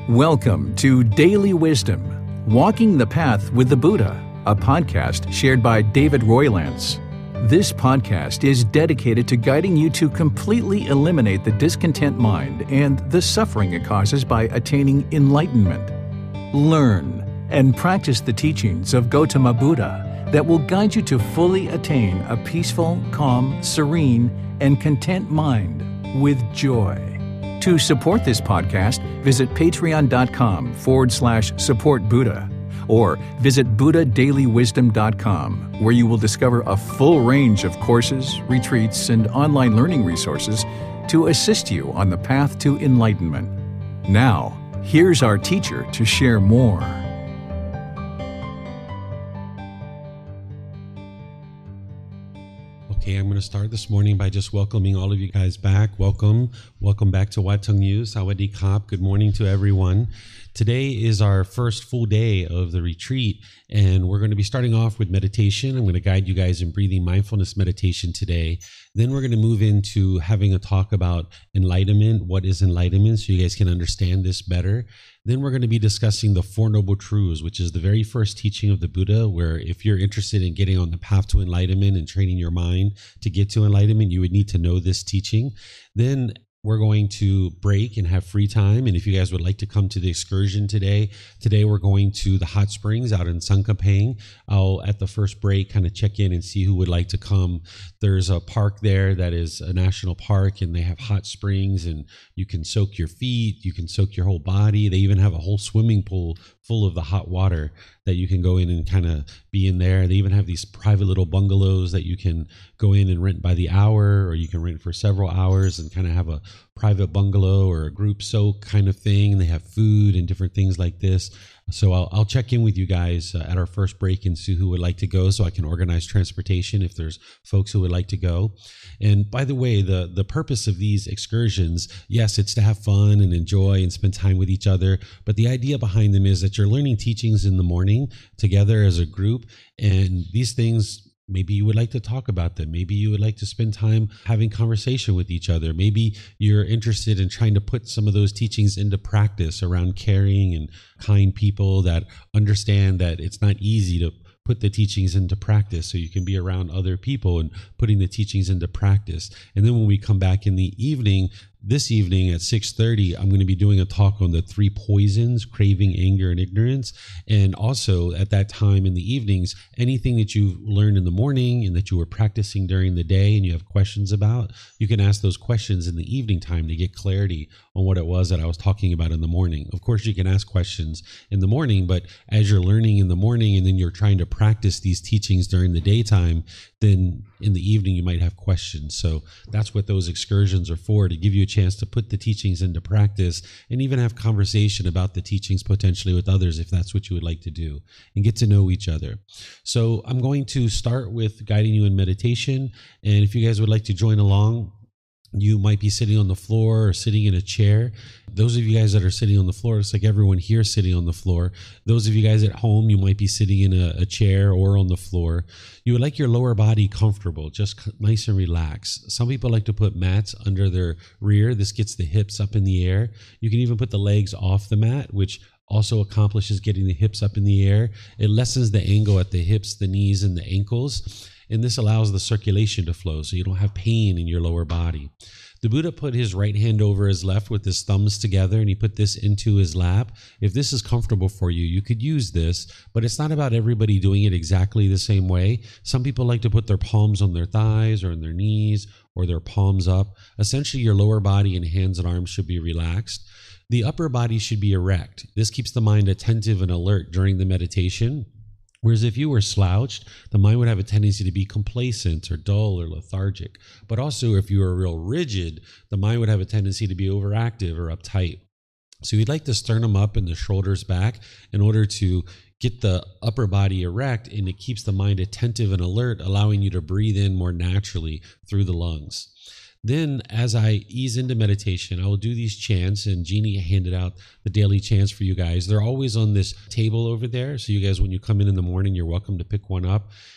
Welcome to Daily Wisdom, Walking the Path with the Buddha, a podcast shared by David Roylance. This podcast is dedicated to guiding you to completely eliminate the discontent mind and the suffering it causes by attaining enlightenment. Learn and practice the teachings of Gautama Buddha that will guide you to fully attain a peaceful, calm, serene, and content mind with joy. To support this podcast, visit patreon.com/support Buddha or visit buddhadailywisdom.com, where you will discover a full range of courses, retreats, and online learning resources to assist you on the path to enlightenment. Now, here's our teacher to share more. Okay, I'm going to start this morning by just welcoming all of you guys back. Welcome back to Wat Tung Yu, Sawadee Kap. Good morning to everyone. Today is our first full day of the retreat, and we're going to be starting off with meditation. I'm going to guide you guys in breathing mindfulness meditation today. Then we're going to move into having a talk about enlightenment. What is enlightenment? So you guys can understand this better. Then we're going to be discussing the Four Noble Truths, which is the very first teaching of the Buddha, where if you're interested in getting on the path to enlightenment and training your mind to get to enlightenment, you would need to know this teaching. Then we're going to break and have free time. And if you guys would like to come to the excursion today we're going to the hot springs out in Sankapeng. I'll, at the first break, kind of check in and see who would like to come. There's a park there that is a national park, and they have hot springs, and you can soak your feet, you can soak your whole body. They even have a whole swimming pool full of the hot water that you can go in and kind of be in there. They even have these private little bungalows that you can go in and rent by the hour, or you can rent for several hours and kind of have a private bungalow or a group soak kind of thing. They have food and different things like this. So I'll check in with you guys at our first break and see who would like to go, so I can organize transportation if there's folks who would like to go. And by the way, the purpose of these excursions, yes, it's to have fun and enjoy and spend time with each other. But the idea behind them is that you're learning teachings in the morning together as a group. And these things, maybe you would like to talk about them. Maybe you would like to spend time having conversation with each other. Maybe you're interested in trying to put some of those teachings into practice around caring and kind people that understand that it's not easy to put the teachings into practice, so you can be around other people and putting the teachings into practice. And then when we come back in the evening, this evening at 6:30, I'm going to be doing a talk on the three poisons: craving, anger, and ignorance. And also at that time in the evenings, anything that you learned in the morning and that you were practicing during the day and you have questions about, you can ask those questions in the evening time to get clarity on what it was that I was talking about in the morning. Of course, you can ask questions in the morning, but as you're learning in the morning and then you're trying to practice these teachings during the daytime, then in the evening you might have questions. So that's what those excursions are for, to give you a chance to put the teachings into practice and even have conversation about the teachings potentially with others if that's what you would like to do, and get to know each other. So I'm going to start with guiding you in meditation, and if you guys would like to join along, you might be sitting on the floor or sitting in a chair. Those of you guys that are sitting on the floor, it's like everyone here sitting on the floor. Those of you guys at home, you might be sitting in a chair or on the floor. You would like your lower body comfortable, just nice and relaxed. Some people like to put mats under their rear. This gets the hips up in the air. You can even put the legs off the mat, which also accomplishes getting the hips up in the air. It lessens the angle at the hips, the knees, and the ankles. And this allows the circulation to flow, so you don't have pain in your lower body. The Buddha put his right hand over his left with his thumbs together, and he put this into his lap. If this is comfortable for you, you could use this, but it's not about everybody doing it exactly the same way. Some people like to put their palms on their thighs or on their knees or their palms up. Essentially, your lower body and hands and arms should be relaxed. The upper body should be erect. This keeps the mind attentive and alert during the meditation. Whereas if you were slouched, the mind would have a tendency to be complacent or dull or lethargic. But also if you were real rigid, the mind would have a tendency to be overactive or uptight. So you'd like the sternum up and the shoulders back in order to get the upper body erect, and it keeps the mind attentive and alert, allowing you to breathe in more naturally through the lungs. Then as I ease into meditation, I will do these chants, and Jeannie handed out the daily chants for you guys. They're always on this table over there. So you guys, when you come in the morning, you're welcome to pick one up.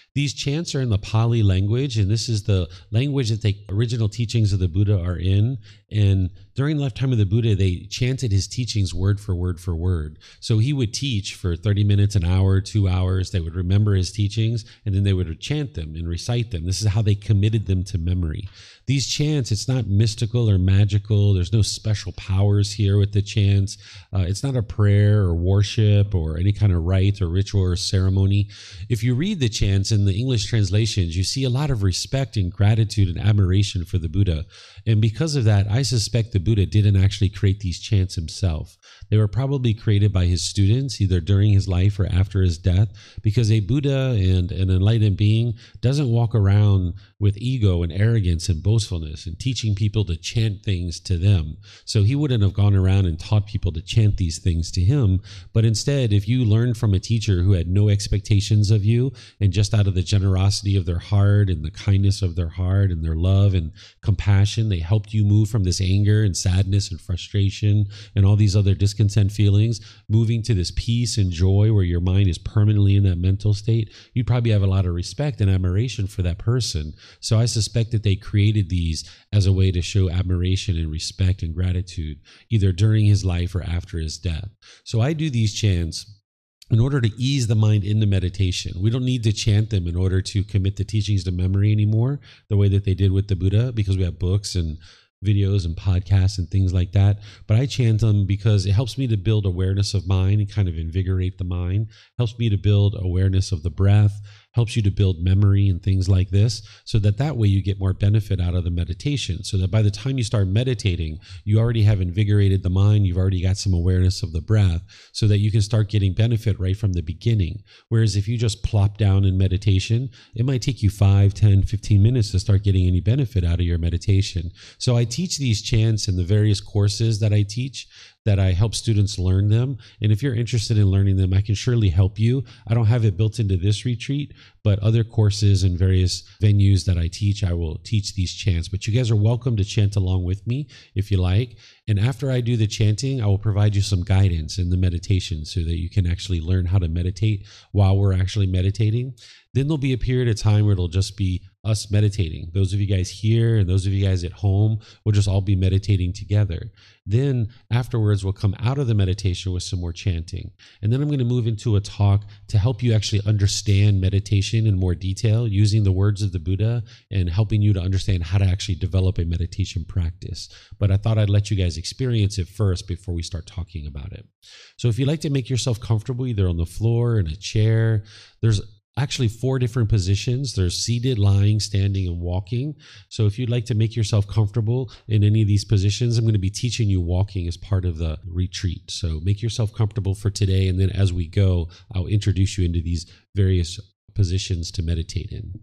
These chants are in the Pali language, and this is the language that the original teachings of the Buddha are in. And during the lifetime of the Buddha, they chanted his teachings word for word for word. So he would teach for 30 minutes, an hour, 2 hours. They would remember his teachings, and then they would chant them and recite them. This is how they committed them to memory. These chants, it's not mystical or magical. There's no special powers here with the chants. It's not a prayer or worship or any kind of rite or ritual or ceremony. If you read the chants in the English translations, you see a lot of respect and gratitude and admiration for the Buddha. And because of that, I suspect the Buddha didn't actually create these chants himself. They were probably created by his students, either during his life or after his death, because a Buddha and an enlightened being doesn't walk around with ego and arrogance and boastfulness and teaching people to chant things to them. So he wouldn't have gone around and taught people to chant these things to him. But instead, if you learned from a teacher who had no expectations of you, and just out of the generosity of their heart and the kindness of their heart and their love and compassion, they helped you move from this anger and sadness and frustration and all these other discontent feelings, moving to this peace and joy where your mind is permanently in that mental state, you'd probably have a lot of respect and admiration for that person. So I suspect that they created these as a way to show admiration and respect and gratitude, either during his life or after his death. So I do these chants in order to ease the mind into meditation. We don't need to chant them in order to commit the teachings to memory anymore, the way that they did with the Buddha, because we have books and videos and podcasts and things like that. But I chant them because it helps me to build awareness of mind and kind of invigorate the mind, helps me to build awareness of the breath, helps you to build memory and things like this, so that way you get more benefit out of the meditation. So that by the time you start meditating, you already have invigorated the mind, you've already got some awareness of the breath, so that you can start getting benefit right from the beginning. Whereas if you just plop down in meditation, it might take you 5, 10, 15 minutes to start getting any benefit out of your meditation. So I teach these chants in the various courses that I teach, that I help students learn them. And if you're interested in learning them, I can surely help you. I don't have it built into this retreat, but other courses and various venues that I teach, I will teach these chants. But you guys are welcome to chant along with me if you like. And after I do the chanting, I will provide you some guidance in the meditation so that you can actually learn how to meditate while we're actually meditating. Then there'll be a period of time where it'll just be us meditating. Those of you guys here and those of you guys at home will just all be meditating together. Then afterwards, we'll come out of the meditation with some more chanting. And then I'm going to move into a talk to help you actually understand meditation in more detail, using the words of the Buddha and helping you to understand how to actually develop a meditation practice. But I thought I'd let you guys experience it first before we start talking about it. So if you'd like to make yourself comfortable, either on the floor, in a chair, there's actually 4 different positions. There's seated, lying, standing, and walking. So if you'd like to make yourself comfortable in any of these positions, I'm going to be teaching you walking as part of the retreat. So make yourself comfortable for today. And then as we go, I'll introduce you into these various positions to meditate in.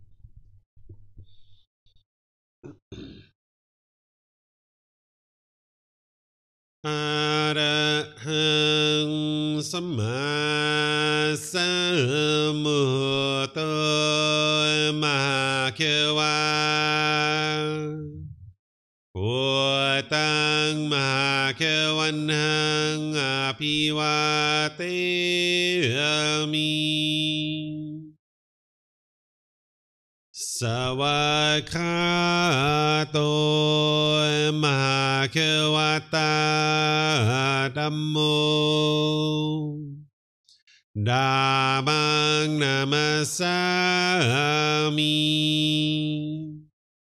Arahang Samma Sambuddho Mahakeva Bhutang Mahakevanhang Apivateyami Savakato Mahakevata Dhammo Dhammang Namasami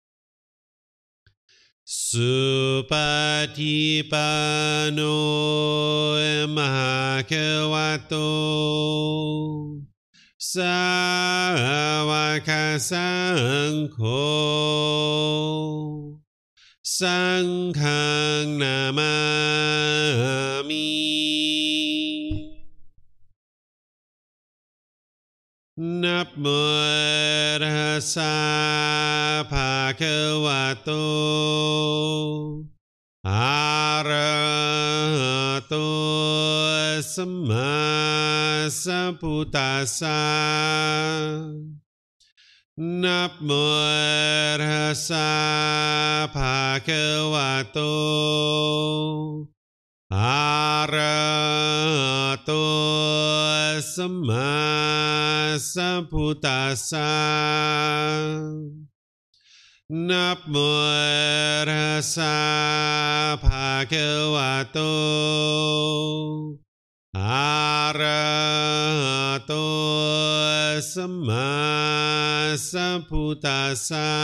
Supatipano Mahakevato Savaka Sangho Sanghang Namami Namo Tassa Bhagavato Arahato Samma Sambuddhassa Namo Tassa Bhagavato Arahato สัมมาสัมพุทธัสสะนะโมตัสสะภะคะวะโตอะระหะโตสัมมาสัมพุทธัสสะ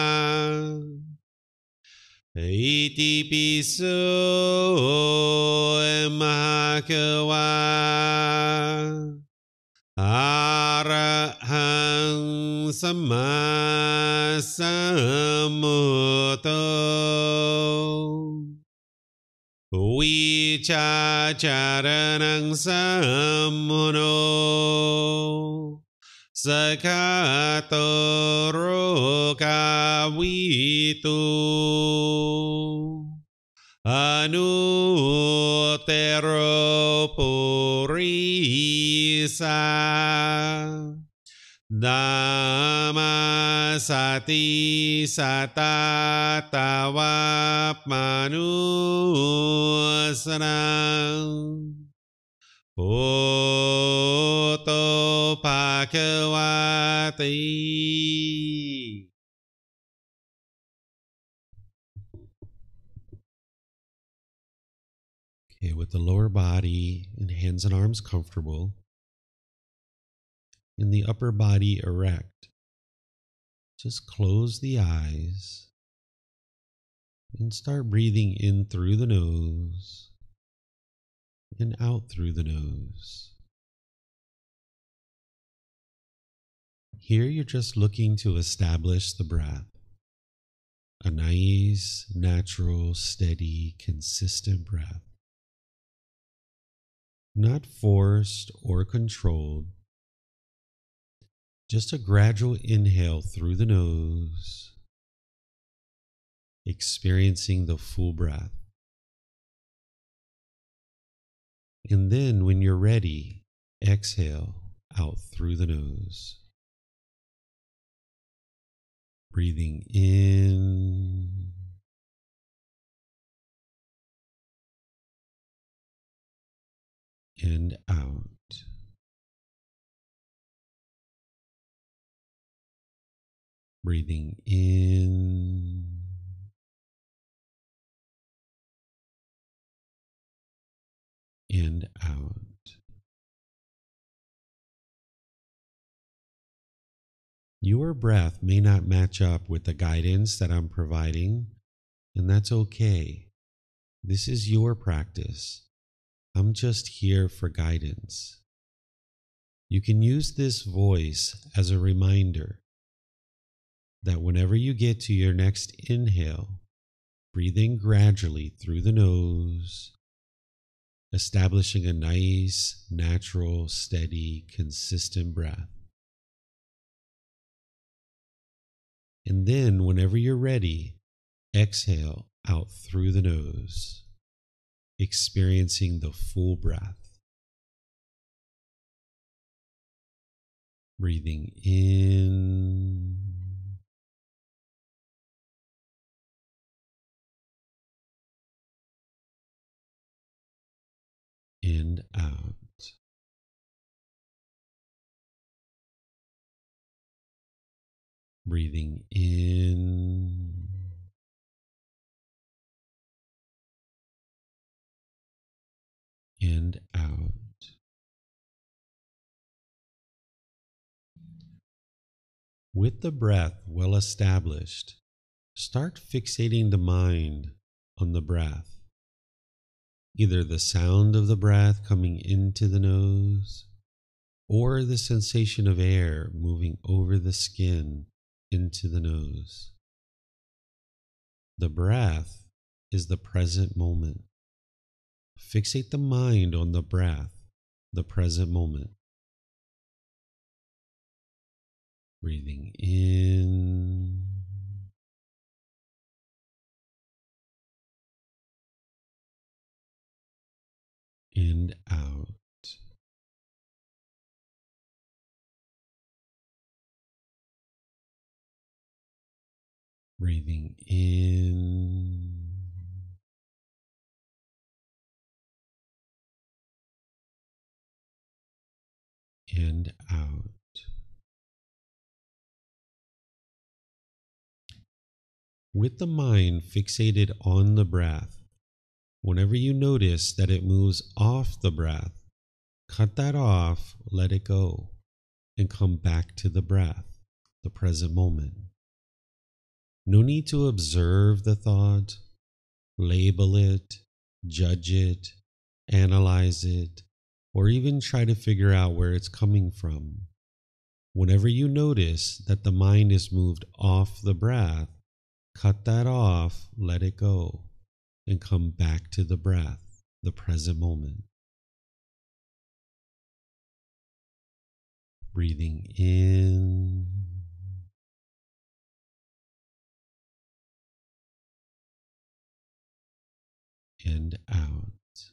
อิติปิโสมะภะคะวะอะระหังสัมมาสัมพุทโธวิชาจารณังสัมมุโนสกขาโตโรกาวิตุอนุเตโรปุริสาดามาสติสัตตาตาวามานุสนังพุทโธภะคะวะติ Okay, with the lower body and hands and arms comfortable, and the upper body erect, just close the eyes and start breathing in through the nose and out through the nose. Here you're just looking to establish the breath, a nice, natural, steady, consistent breath. Not forced or controlled, just a gradual inhale through the nose, experiencing the full breath. And then when you're ready, exhale out through the nose. Breathing in and out. Breathing in and out. Your breath may not match up with the guidance that I'm providing, and that's okay. This is your practice. I'm just here for guidance. You can use this voice as a reminder that whenever you get to your next inhale, breathe in gradually through the nose, establishing a nice, natural, steady, consistent breath. And then whenever you're ready, exhale out through the nose, experiencing the full breath. Breathing in and out. Breathing in and out. With the breath well established, start fixating the mind on the breath, either the sound of the breath coming into the nose or the sensation of air moving over the skin into the nose. The breath is the present moment. Fixate the mind on the breath, the present moment. Breathing in and out. Breathing in and out. With the mind fixated on the breath, whenever you notice that it moves off the breath, cut that off, let it go, and come back to the breath, the present moment. No need to observe the thought, label it, judge it, analyze it, or even try to figure out where it's coming from. Whenever you notice that the mind is moved off the breath, cut that off, let it go, and come back to the breath, the present moment. Breathing in and out.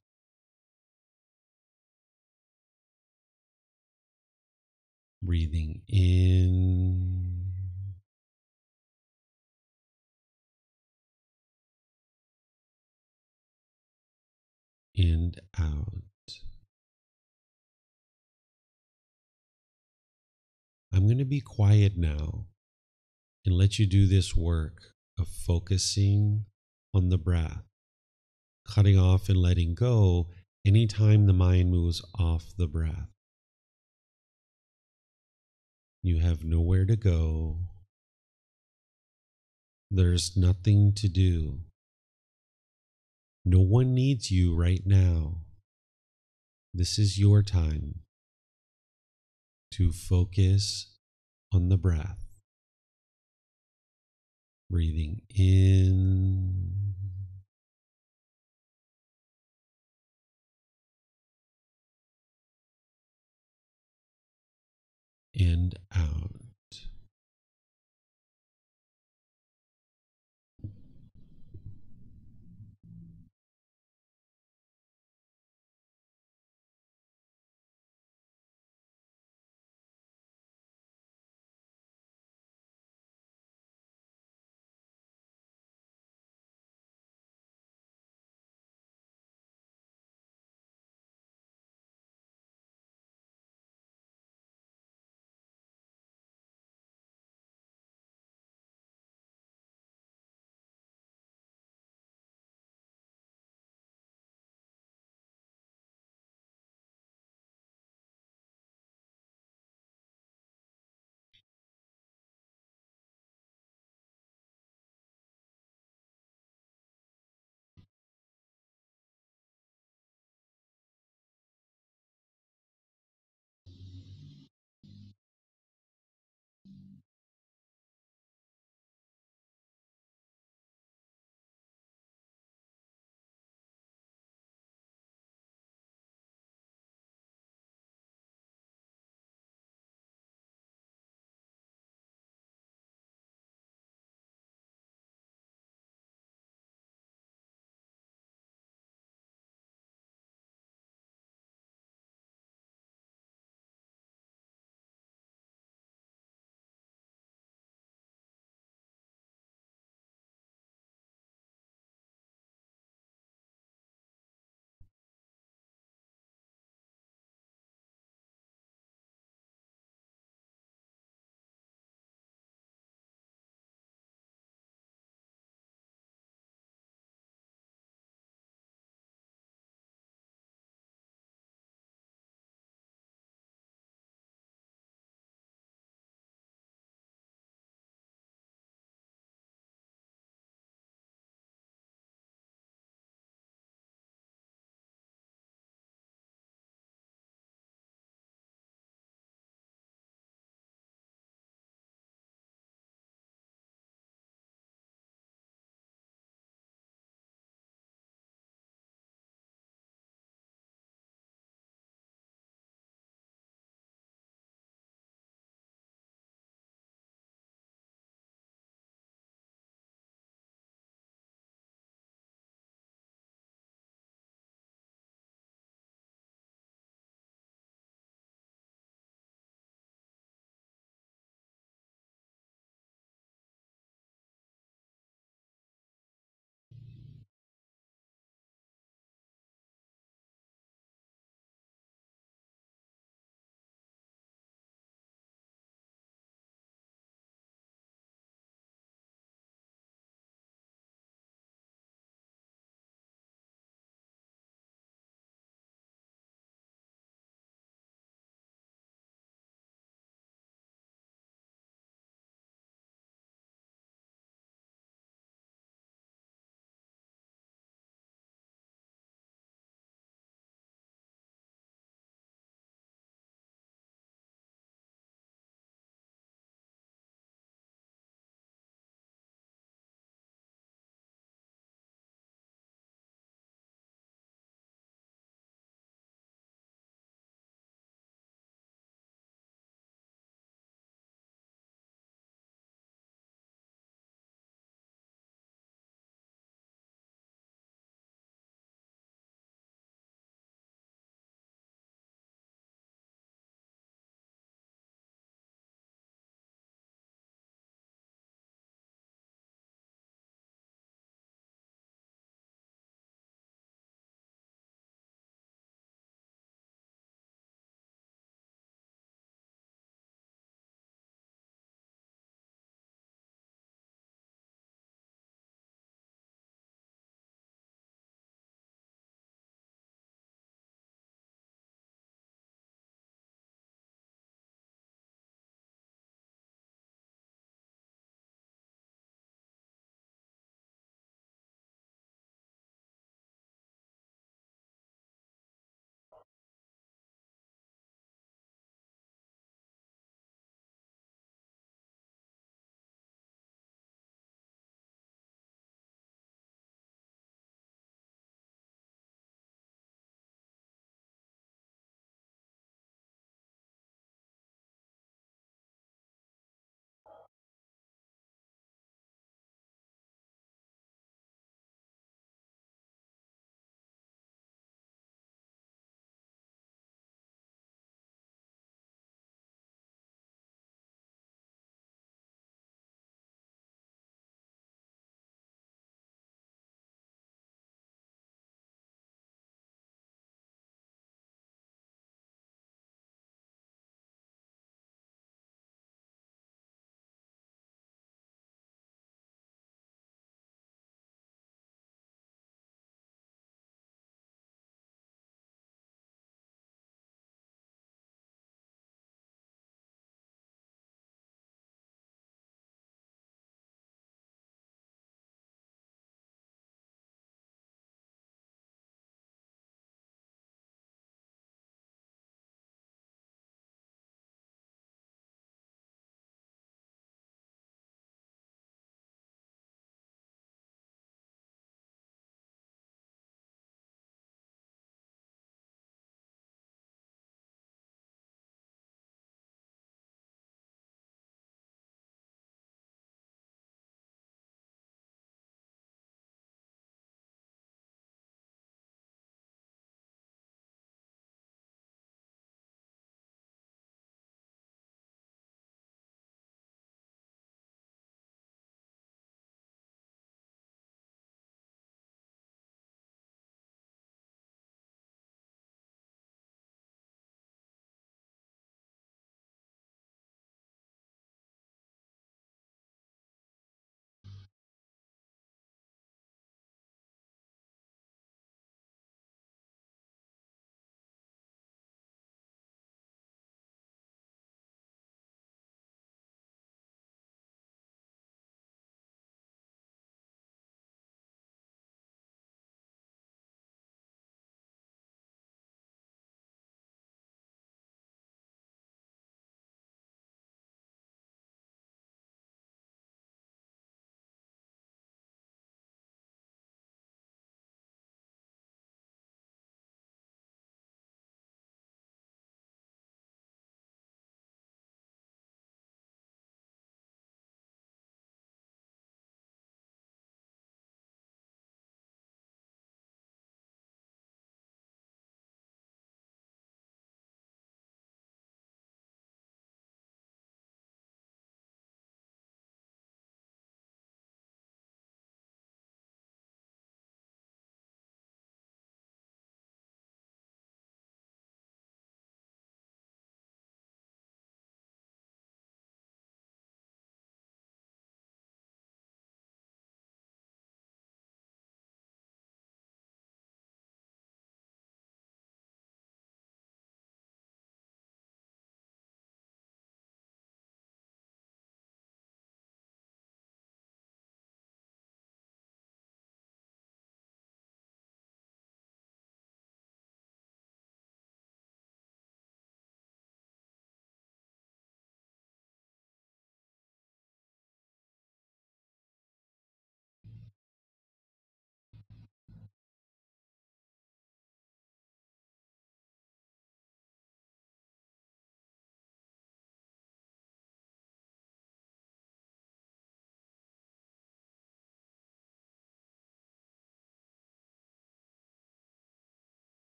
Breathing in and out. I'm going to be quiet now and let you do this work of focusing on the breath, cutting off and letting go anytime the mind moves off the breath. You have nowhere to go. There's nothing to do. No one needs you right now. This is your time to focus on the breath. Breathing in and out.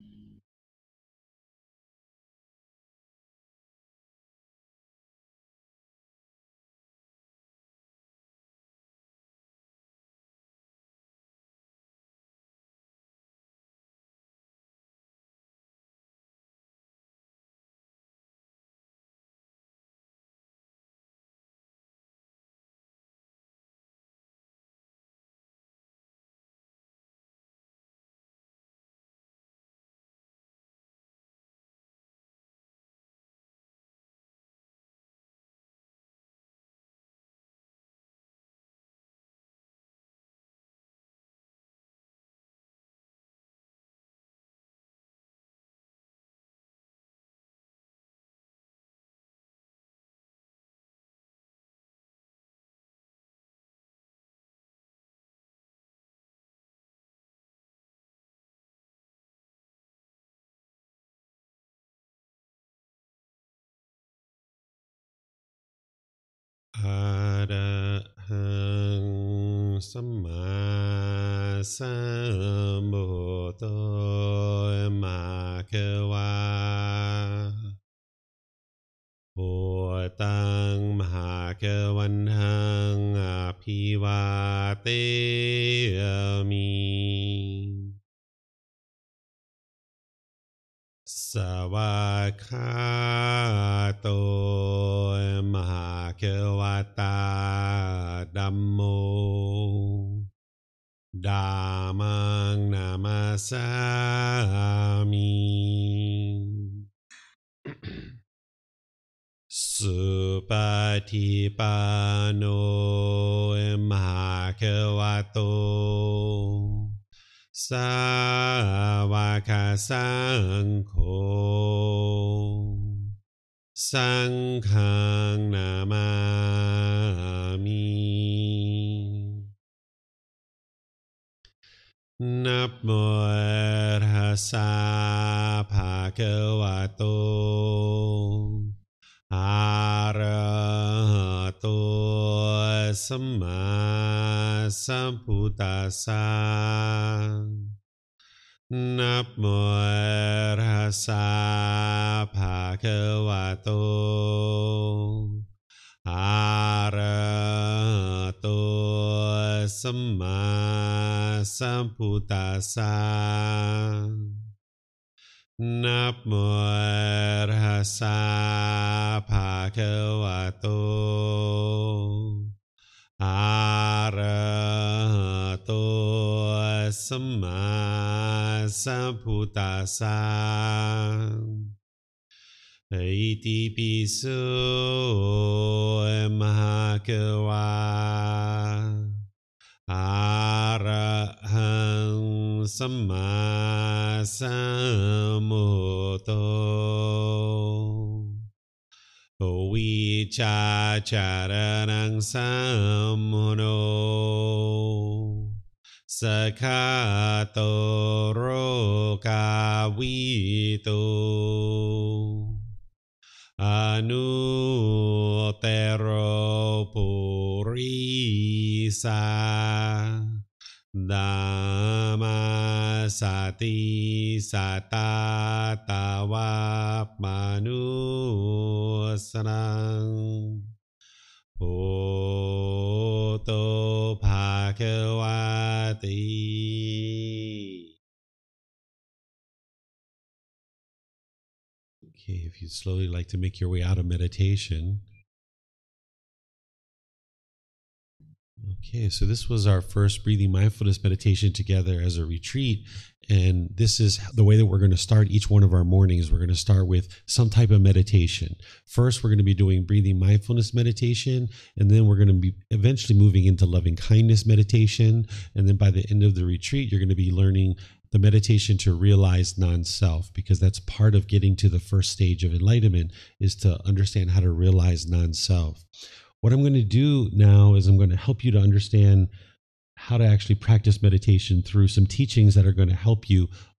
อะระหังสัมมาสัมพุทโธมะคะวะพุทธังมหาคะวันหังอภิวาเทมิสวากขาโตมหาคะวะตาธัมโมธัมมังนามาสามิสุปฏิปันโนมหาคะวะโตสาวกสังโฆสังฆังนามามินะโมตัสสะภะคะวะโตอะระหะโตสัมมาสัมพุทธัสสะนะโมตัสสะภะคะวะโตอะระหะโตสัมมาสัมพุทธัสสะนะโมตัสสะภะคะวะโตอะระหะโตสัมมาสัมพุทธัสสะอิติปิโสมหะคะวะอะระหังสัมมาสัมพุทโธวิชาจารณังสัมมุโนสคาโตโรกาวิโตอนุเตโรปุริสาดัมมาสติสัตตาตาวาปานุสรังโพโตภาควาติ Okay, if you'd slowly like to make your way out of meditation. Okay, so this was our first breathing mindfulness meditation together as a retreat. And this is the way that we're going to start each one of our mornings. We're going to start with some type of meditation. First, we're going to be doing breathing mindfulness meditation. And then we're going to be eventually moving into loving kindness meditation. And then by the end of the retreat, you're going to be learning the meditation to realize non-self, because that's part of getting to the first stage of enlightenment, is to understand how to realize non-self. What I'm going to do now is I'm going to help you to understand how to actually practice meditation through some teachings that are going to help you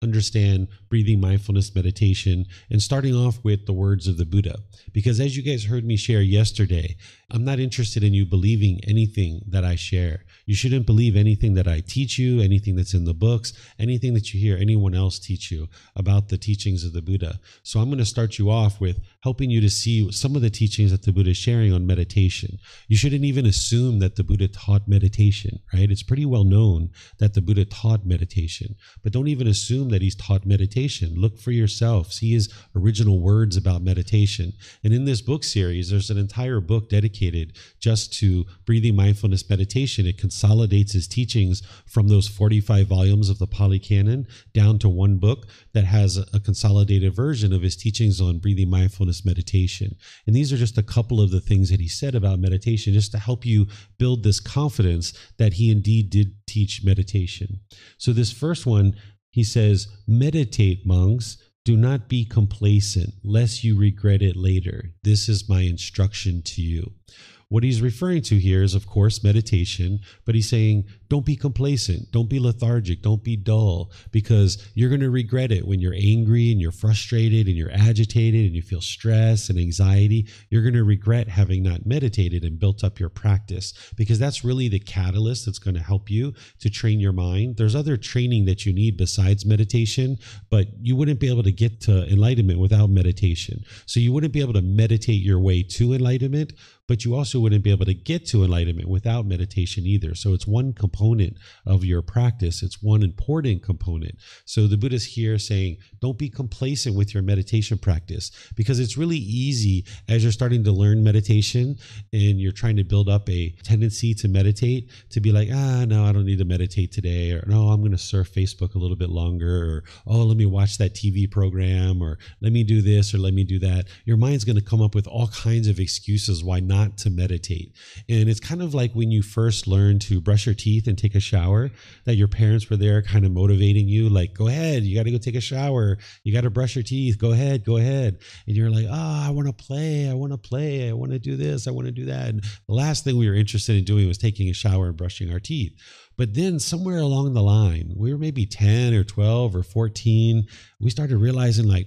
understand breathing mindfulness meditation, and starting off with the words of the Buddha. Because as you guys heard me share yesterday, I'm not interested in you believing anything that I share. You shouldn't believe anything that I teach you, anything that's in the books, anything that you hear anyone else teach you about the teachings of the Buddha. So I'm going to start you off with helping you to see some of the teachings that the Buddha is sharing on meditation. You shouldn't even assume that the Buddha taught meditation, right? It's pretty well known that the Buddha taught meditation, but don't even assume that he's taught meditation. Look for yourself. See his original words about meditation. And in this book series, there's an entire book dedicated just to breathing mindfulness meditation. It consolidates his teachings from those 45 volumes of the Pali Canon down to one book that has a consolidated version of his teachings on breathing mindfulness meditation. And these are just a couple of the things that he said about meditation, just to help you build this confidence that he indeed did teach meditation. So this first one, he says, meditate, monks. Do not be complacent, lest you regret it later. This is my instruction to you. What he's referring to here is, of course, meditation, but he's saying, don't be complacent, don't be lethargic, don't be dull, because you're going to regret it when you're angry and you're frustrated and you're agitated and you feel stress and anxiety. You're going to regret having not meditated and built up your practice, because that's really the catalyst that's going to help you to train your mind. There's other training that you need besides meditation, but you wouldn't be able to get to enlightenment without meditation. So you wouldn't be able to meditate your way to enlightenment, but you also wouldn't be able to get to enlightenment without meditation either. So it's one component of your practice. It's one important component. So the Buddha's here saying, don't be complacent with your meditation practice, because it's really easy as you're starting to learn meditation and you're trying to build up a tendency to meditate, to be like, no, I don't need to meditate today, or no, I'm going to surf Facebook a little bit longer, or oh, let me watch that TV program, or let me do this, or let me do that. Your mind's going to come up with all kinds of excuses why not to meditate. And it's kind of like when you first learn to brush your teeth and take a shower, that your parents were there kind of motivating you, like, go ahead, you got to go take a shower, you got to brush your teeth, go ahead. And you're like, I want to play, I want to do this, I want to do that. And the last thing we were interested in doing was taking a shower and brushing our teeth. But then somewhere along the line, we were maybe 10 or 12 or 14, we started realizing, like,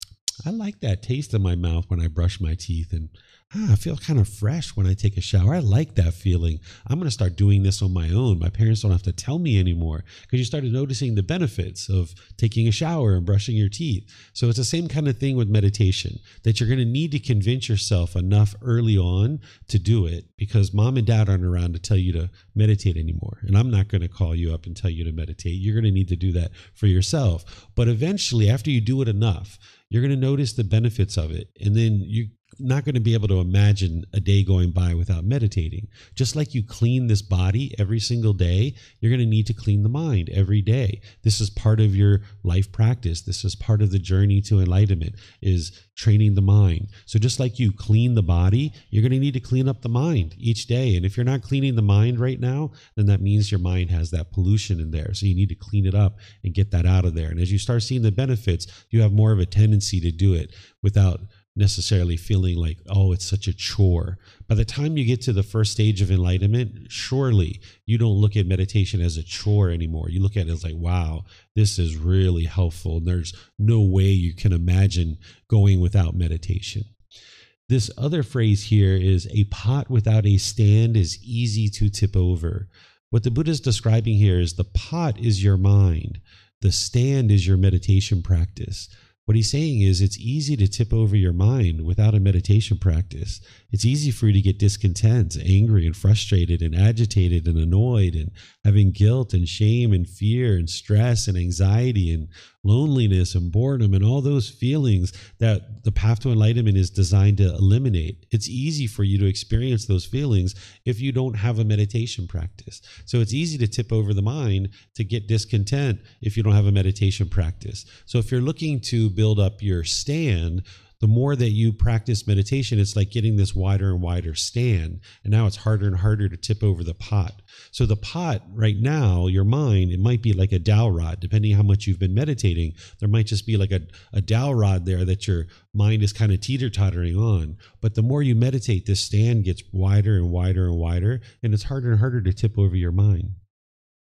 I like that taste in my mouth when I brush my teeth, and I feel kind of fresh when I take a shower. I like that feeling. I'm going to start doing this on my own. My parents don't have to tell me anymore, because you started noticing the benefits of taking a shower and brushing your teeth. So it's the same kind of thing with meditation, that you're going to need to convince yourself enough early on to do it, because mom and dad aren't around to tell you to meditate anymore. And I'm not going to call you up and tell you to meditate. You're going to need to do that for yourself. But eventually, after you do it enough, you're going to notice the benefits of it. And then you're not going to be able to imagine a day going by without meditating. Just like you clean this body every single day, you're going to need to clean the mind every day. This is part of your life practice. This is part of the journey to enlightenment, is training the mind. So just like you clean the body, you're going to need to clean up the mind each day. And if you're not cleaning the mind right now, then that means your mind has that pollution in there. So you need to clean it up and get that out of there. And as you start seeing the benefits, you have more of a tendency to do it without necessarily feeling like, oh, it's such a chore. By the time you get to the first stage of enlightenment, surely you don't look at meditation as a chore anymore. You look at it as like, wow, this is really helpful. And there's no way you can imagine going without meditation. This other phrase here is, a pot without a stand is easy to tip over. What the Buddha is describing here is the pot is your mind. The stand is your meditation practice. What he's saying is, it's easy to tip over your mind without a meditation practice. It's easy for you to get discontent, angry and frustrated and agitated and annoyed, and having guilt and shame and fear and stress and anxiety and loneliness and boredom and all those feelings that the path to enlightenment is designed to eliminate. It's easy for you to experience those feelings if you don't have a meditation practice. So it's easy to tip over the mind, to get discontent, if you don't have a meditation practice. So if you're looking to build up your stand, the more that you practice meditation, it's like getting this wider and wider stand. And now it's harder and harder to tip over the pot. So the pot right now, your mind, it might be like a dowel rod. Depending on how much you've been meditating, there might just be like a dowel rod there that your mind is kind of teeter-tottering on. But the more you meditate, this stand gets wider and wider and wider, and it's harder and harder to tip over your mind.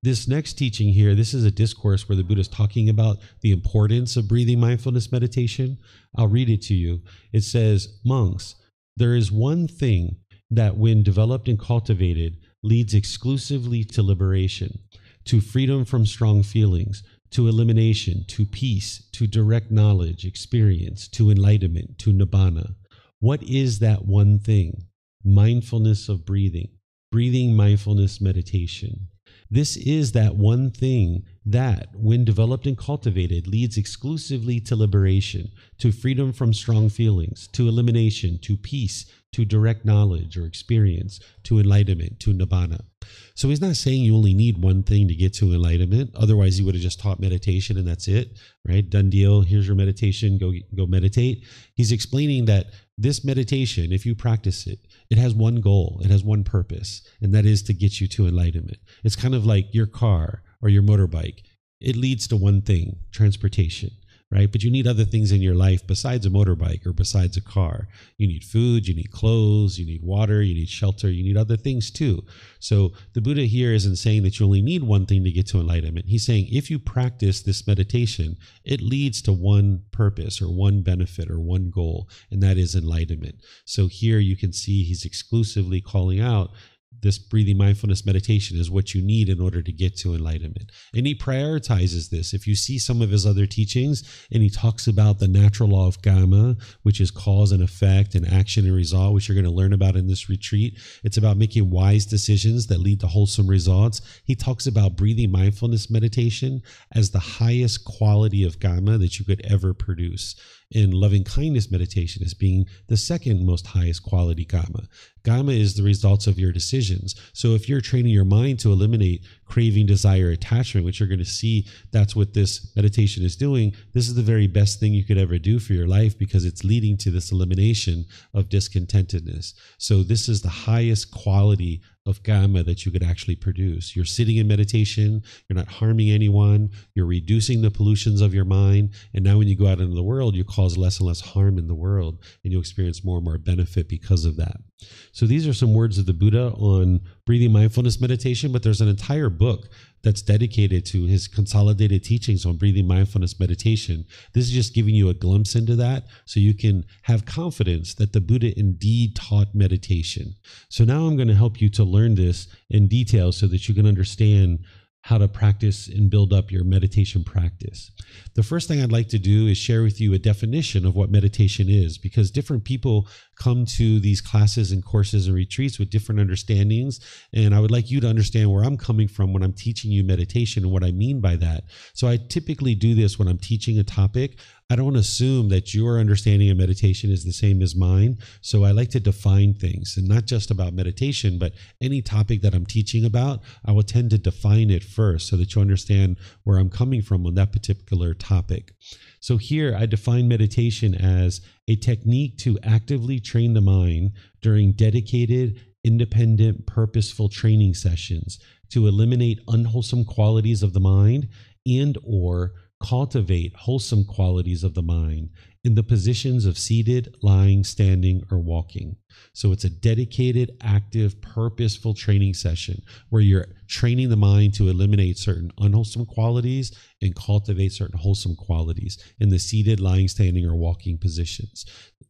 This next teaching here, this is a discourse where the Buddha is talking about the importance of breathing mindfulness meditation. I'll read it to you. It says, "Monks, there is one thing that when developed and cultivated leads exclusively to liberation, to freedom from strong feelings, to elimination, to peace, to direct knowledge, experience, to enlightenment, to nibbana. What is that one thing? Mindfulness of breathing, breathing mindfulness meditation. This is that one thing that, when developed and cultivated, leads exclusively to liberation, to freedom from strong feelings, to elimination, to peace, to direct knowledge or experience, to enlightenment, to nibbana." So he's not saying you only need one thing to get to enlightenment. Otherwise, he would have just taught meditation and that's it, right? Done deal. Here's your meditation. Go meditate. He's explaining that this meditation, if you practice it, it has one goal. It has one purpose, and that is to get you to enlightenment. It's kind of like your car or your motorbike. It leads to one thing, transportation, right? But you need other things in your life besides a motorbike or besides a car. You need food, you need clothes, you need water, you need shelter, you need other things too. So the Buddha here isn't saying that you only need one thing to get to enlightenment. He's saying if you practice this meditation, it leads to one purpose or one benefit or one goal, and that is enlightenment. So here you can see he's exclusively calling out this breathing mindfulness meditation is what you need in order to get to enlightenment. And he prioritizes this. If you see some of his other teachings, and he talks about the natural law of karma, which is cause and effect and action and result, which you're going to learn about in this retreat. It's about making wise decisions that lead to wholesome results. He talks about breathing mindfulness meditation as the highest quality of karma that you could ever produce. And loving kindness meditation as being the second most highest quality karma. Karma is the results of your decisions. So if you're training your mind to eliminate craving, desire, attachment, which you're going to see that's what this meditation is doing, this is the very best thing you could ever do for your life because it's leading to this elimination of discontentedness. So this is the highest quality of karma that you could actually produce. You're sitting in meditation, you're not harming anyone, you're reducing the pollutions of your mind, and now when you go out into the world, you cause less and less harm in the world, and you'll experience more and more benefit because of that. So these are some words of the Buddha on breathing mindfulness meditation, but there's an entire book that's dedicated to his consolidated teachings on breathing mindfulness meditation. This is just giving you a glimpse into that so you can have confidence that the Buddha indeed taught meditation. So now I'm going to help you to learn this in detail so that you can understand how to practice and build up your meditation practice. The first thing I'd like to do is share with you a definition of what meditation is, because different people come to these classes and courses and retreats with different understandings. And I would like you to understand where I'm coming from when I'm teaching you meditation and what I mean by that. So I typically do this when I'm teaching a topic. I don't assume that your understanding of meditation is the same as mine. So I like to define things, and not just about meditation, but any topic that I'm teaching about, I will tend to define it first so that you understand where I'm coming from on that particular topic. So here I define meditation as a technique to actively train the mind during dedicated, independent, purposeful training sessions to eliminate unwholesome qualities of the mind and or cultivate wholesome qualities of the mind in the positions of seated, lying, standing, or walking. So it's a dedicated, active, purposeful training session where you're training the mind to eliminate certain unwholesome qualities and cultivate certain wholesome qualities in the seated, lying, standing, or walking positions.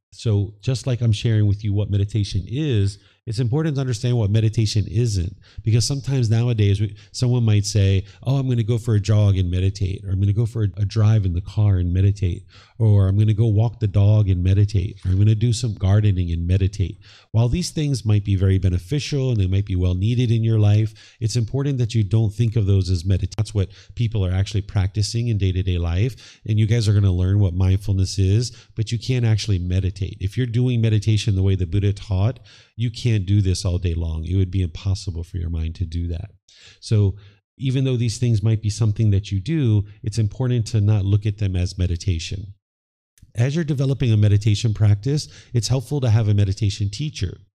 So just like I'm sharing with you what meditation is, it's important to understand what meditation isn't, because sometimes nowadays someone might say, oh, I'm going to go for a jog and meditate, or I'm going to go for a drive in the car and meditate, or I'm going to go walk the dog and meditate, or I'm going to do some gardening and meditate. While these things might be very beneficial and they might be well needed in your life, it's important that you don't think of those as meditation. That's what people are actually practicing in day-to-day life. And you guys are going to learn what mindfulness is, but you can't actually meditate. If you're doing meditation the way the Buddha taught, you can't do this all day long. It would be impossible for your mind to do that. So even though these things might be something that you do, it's important to not look at them as meditation. As you're developing a meditation practice, it's helpful to have a meditation teacher.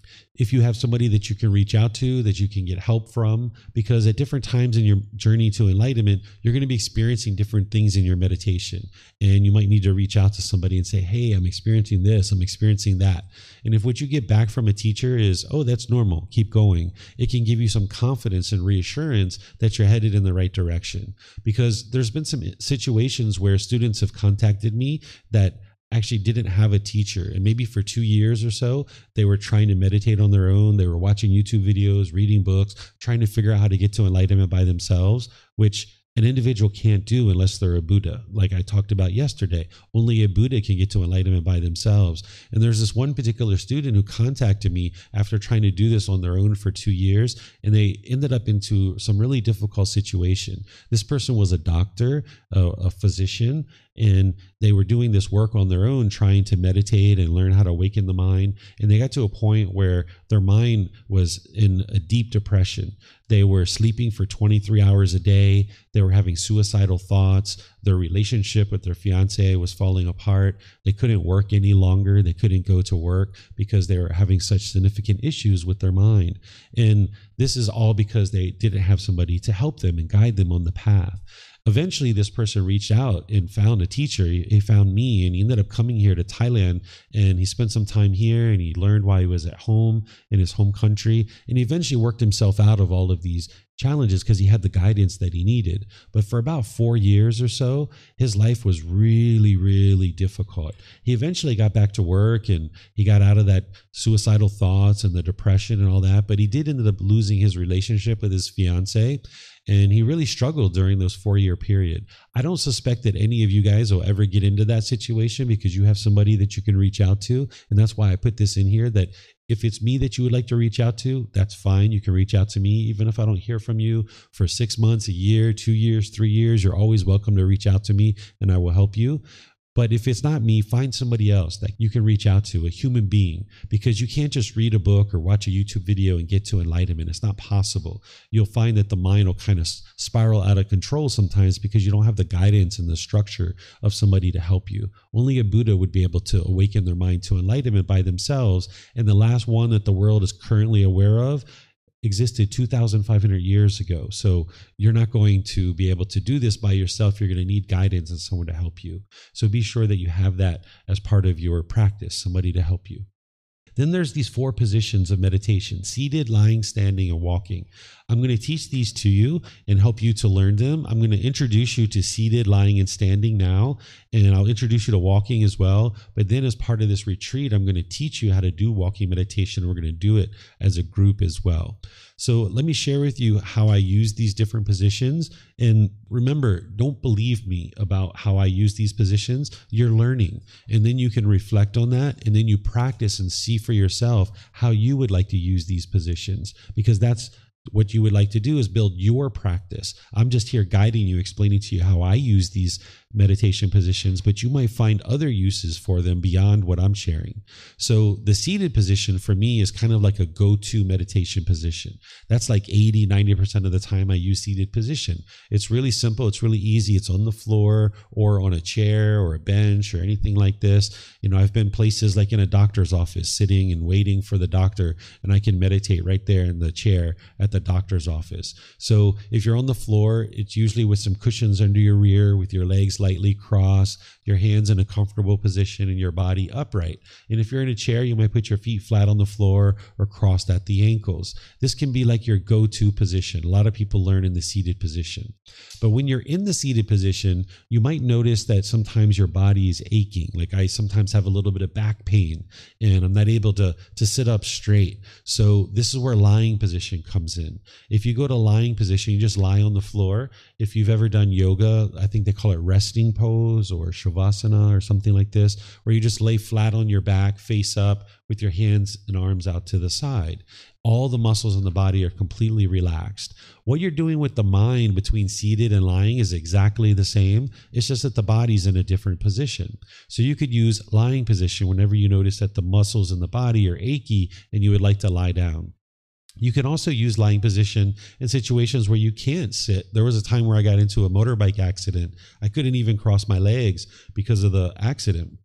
If you have somebody that you can reach out to, that you can get help from, because at different times in your journey to enlightenment, you're going to be experiencing different things in your meditation. And you might need to reach out to somebody and say, hey, I'm experiencing this, I'm experiencing that. And if what you get back from a teacher is, oh, that's normal, keep going, it can give you some confidence and reassurance that you're headed in the right direction. Because there's been some situations where students have contacted me that actually didn't have a teacher, and maybe for 2 years or so they were trying to meditate on their own. They were watching YouTube videos, reading books, trying to figure out how to get to enlightenment by themselves, which an individual can't do unless they're a Buddha. Like I talked about yesterday, only a Buddha can get to enlightenment by themselves. And there's this one particular student who contacted me after trying to do this on their own for 2 years, and they ended up into some really difficult situation. This person was a doctor, a physician, and they were doing this work on their own, trying to meditate and learn how to awaken the mind. And they got to a point where their mind was in a deep depression. They were sleeping for 23 hours a day. They were having suicidal thoughts. Their relationship with their fiance was falling apart. They couldn't work any longer. They couldn't go to work because they were having such significant issues with their mind. And this is all because they didn't have somebody to help them and guide them on the path. Eventually, this person reached out and found a teacher. He found me, and he ended up coming here to Thailand, and he spent some time here, and he learned while he was at home in his home country, and he eventually worked himself out of all of these challenges because he had the guidance that he needed. But for about 4 years or so, his life was really, really difficult. He eventually got back to work, and he got out of that suicidal thoughts and the depression and all that, but he did end up losing his relationship with his fiance. And he really struggled during those 4-year period. I don't suspect that any of you guys will ever get into that situation because you have somebody that you can reach out to. And that's why I put this in here, that if it's me that you would like to reach out to, that's fine. You can reach out to me. Even if I don't hear from you for 6 months, a year, 2 years, 3 years, you're always welcome to reach out to me and I will help you. But if it's not me, find somebody else that you can reach out to, a human being, because you can't just read a book or watch a YouTube video and get to enlightenment. It's not possible. You'll find that the mind will kind of spiral out of control sometimes because you don't have the guidance and the structure of somebody to help you. Only a Buddha would be able to awaken their mind to enlightenment by themselves. And the last one that the world is currently aware of existed 2,500 years ago. So you're not going to be able to do this by yourself. You're going to need guidance and someone to help you. So be sure that you have that as part of your practice, somebody to help you. Then there's these 4 positions of meditation: seated, lying, standing, and walking. I'm going to teach these to you and help you to learn them. I'm going to introduce you to seated, lying, and standing now, and I'll introduce you to walking as well. But then as part of this retreat, I'm going to teach you how to do walking meditation. We're going to do it as a group as well. So let me share with you how I use these different positions. And remember, don't believe me about how I use these positions. You're learning. And then you can reflect on that. And then you practice and see for yourself how you would like to use these positions, because that's what you would like to do, is build your practice. I'm just here guiding you, explaining to you how I use these meditation positions, but you might find other uses for them beyond what I'm sharing. So the seated position for me is kind of like a go-to meditation position. That's like 80-90% of the time I use seated position. It's really simple. It's really easy. It's on the floor or on a chair or a bench or anything like this. You know, I've been places like in a doctor's office, sitting and waiting for the doctor, and I can meditate right there in the chair at the doctor's office. So if you're on the floor, it's usually with some cushions under your rear, with your legs lightly crossed, your hands in a comfortable position, and your body upright. And if you're in a chair, you might put your feet flat on the floor or crossed at the ankles. This can be like your go-to position. A lot of people learn in the seated position. But when you're in the seated position, you might notice that sometimes your body is aching. Like I sometimes have a little bit of back pain and I'm not able to sit up straight. So this is where lying position comes in. If you go to lying position, you just lie on the floor. If you've ever done yoga, I think they call it resting pose or shavasana or something like this, where you just lay flat on your back, face up, with your hands and arms out to the side. All the muscles in the body are completely relaxed. What you're doing with the mind between seated and lying is exactly the same. It's just that the body's in a different position. So you could use lying position whenever you notice that the muscles in the body are achy and you would like to lie down. You can also use lying position in situations where you can't sit. There was a time where I got into a motorbike accident. I couldn't even cross my legs because of the accident.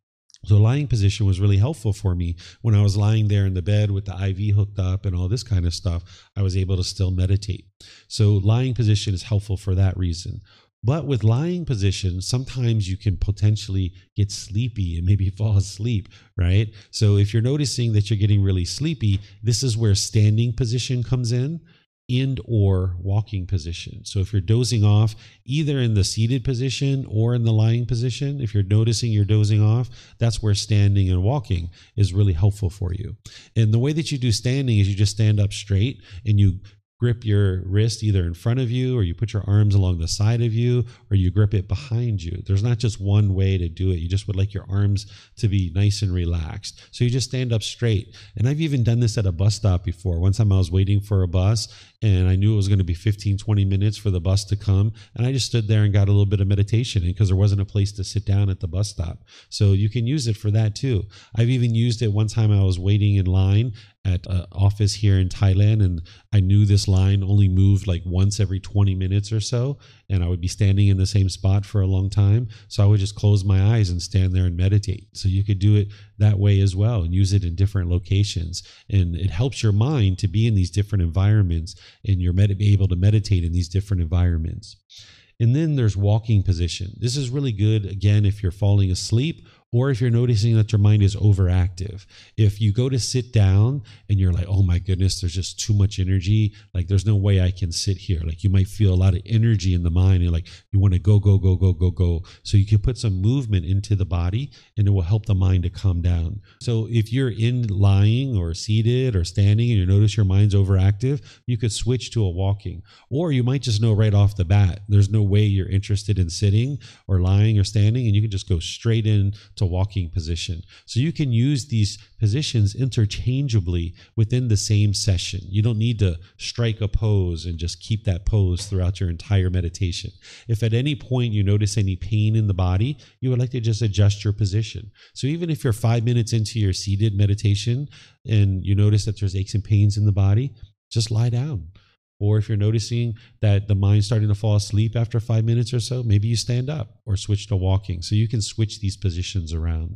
So lying position was really helpful for me. When I was lying there in the bed with the IV hooked up and all this kind of stuff, I was able to still meditate. So lying position is helpful for that reason. But with lying position, sometimes you can potentially get sleepy and maybe fall asleep, right? So if you're noticing that you're getting really sleepy, this is where standing position comes in, and or walking position. So if you're dozing off either in the seated position or in the lying position, if you're noticing you're dozing off, that's where standing and walking is really helpful for you. And the way that you do standing is you just stand up straight and you grip your wrist either in front of you, or you put your arms along the side of you, or you grip it behind you. There's not just one way to do it. You just would like your arms to be nice and relaxed. So you just stand up straight. And I've even done this at a bus stop before. One time I was waiting for a bus and I knew it was going to be 15, 20 minutes for the bus to come. And I just stood there and got a little bit of meditation because there wasn't a place to sit down at the bus stop. So you can use it for that too. I've even used it one time I was waiting in line at an office here in Thailand, and I knew this line only moved like once every 20 minutes or so, and I would be standing in the same spot for a long time. So I would just close my eyes and stand there and meditate. So you could do it that way as well and use it in different locations. And it helps your mind to be in these different environments, and you're able to meditate in these different environments. And then there's walking position. This is really good, again, if you're falling asleep or if you're noticing that your mind is overactive. If you go to sit down and you're like, oh my goodness, there's just too much energy, like there's no way I can sit here. Like you might feel a lot of energy in the mind and like you want to go, go, go, go, go, go. So you can put some movement into the body and it will help the mind to calm down. So if you're in lying or seated or standing and you notice your mind's overactive, you could switch to a walking. Or you might just know right off the bat, there's no way you're interested in sitting or lying or standing, and you can just go straight in to walking position. So you can use these positions interchangeably within the same session. You don't need to strike a pose and just keep that pose throughout your entire meditation. If at any point you notice any pain in the body, you would like to just adjust your position. So even if you're 5 minutes into your seated meditation and you notice that there's aches and pains in the body, just lie down. Or if you're noticing that the mind's starting to fall asleep after 5 minutes or so, maybe you stand up or switch to walking. So you can switch these positions around.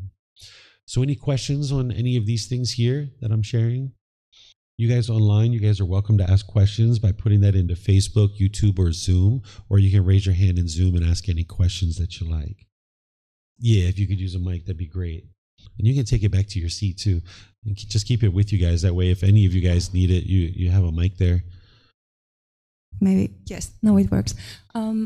So any questions on any of these things here that I'm sharing? You guys online, you guys are welcome to ask questions by putting that into Facebook, YouTube, or Zoom, or you can raise your hand in Zoom and ask any questions that you like. Yeah, if you could use a mic, that'd be great. And you can take it back to your seat too. And just keep it with you guys. That way, if any of you guys need it, you have a mic there. Maybe, yes, no, it works. And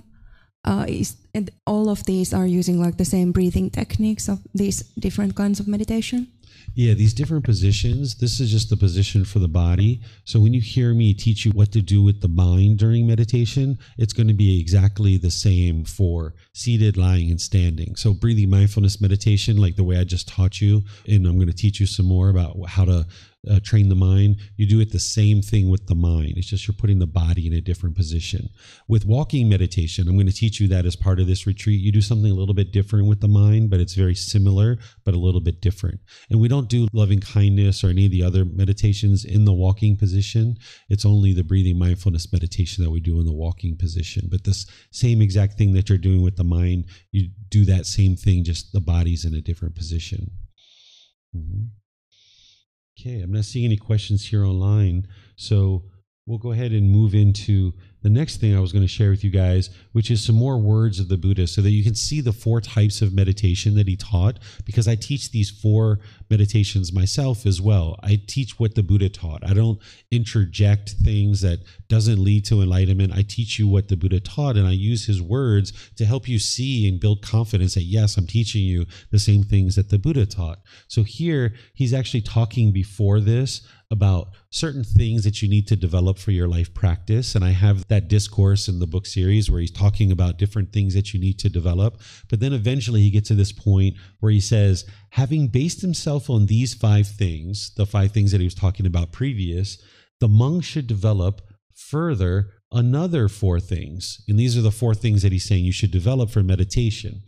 all of these are using like the same breathing techniques of these different kinds of meditation? Yeah, these different positions, this is just the position for the body. So when you hear me teach you what to do with the mind during meditation, it's going to be exactly the same for seated, lying, and standing. So breathing mindfulness meditation, like the way I just taught you, and I'm going to teach you some more about how to train the mind. You do it the same thing with the mind. It's just you're putting the body in a different position. With walking meditation, I'm going to teach you that as part of this retreat. You do something a little bit different with the mind, but it's very similar, but a little bit different. And we don't do loving kindness or any of the other meditations in the walking position. It's only the breathing mindfulness meditation that we do in the walking position. But this same exact thing that you're doing with the mind, you do that same thing, just the body's in a different position. Mm-hmm. Okay, I'm not seeing any questions here online, so we'll go ahead and move into the next thing I was going to share with you guys, which is some more words of the Buddha so that you can see the 4 types of meditation that he taught, because I teach these 4 meditations myself as well. I teach what the Buddha taught. I don't interject things that doesn't lead to enlightenment. I teach you what the Buddha taught, and I use his words to help you see and build confidence that, yes, I'm teaching you the same things that the Buddha taught. So here, he's actually talking before this about certain things that you need to develop for your life practice. And I have that discourse in the book series where he's talking about different things that you need to develop. But then eventually he gets to this point where he says, having based himself on these 5 things, the 5 things that he was talking about previous, the monk should develop further another 4 things. And these are the 4 things that he's saying you should develop for meditation.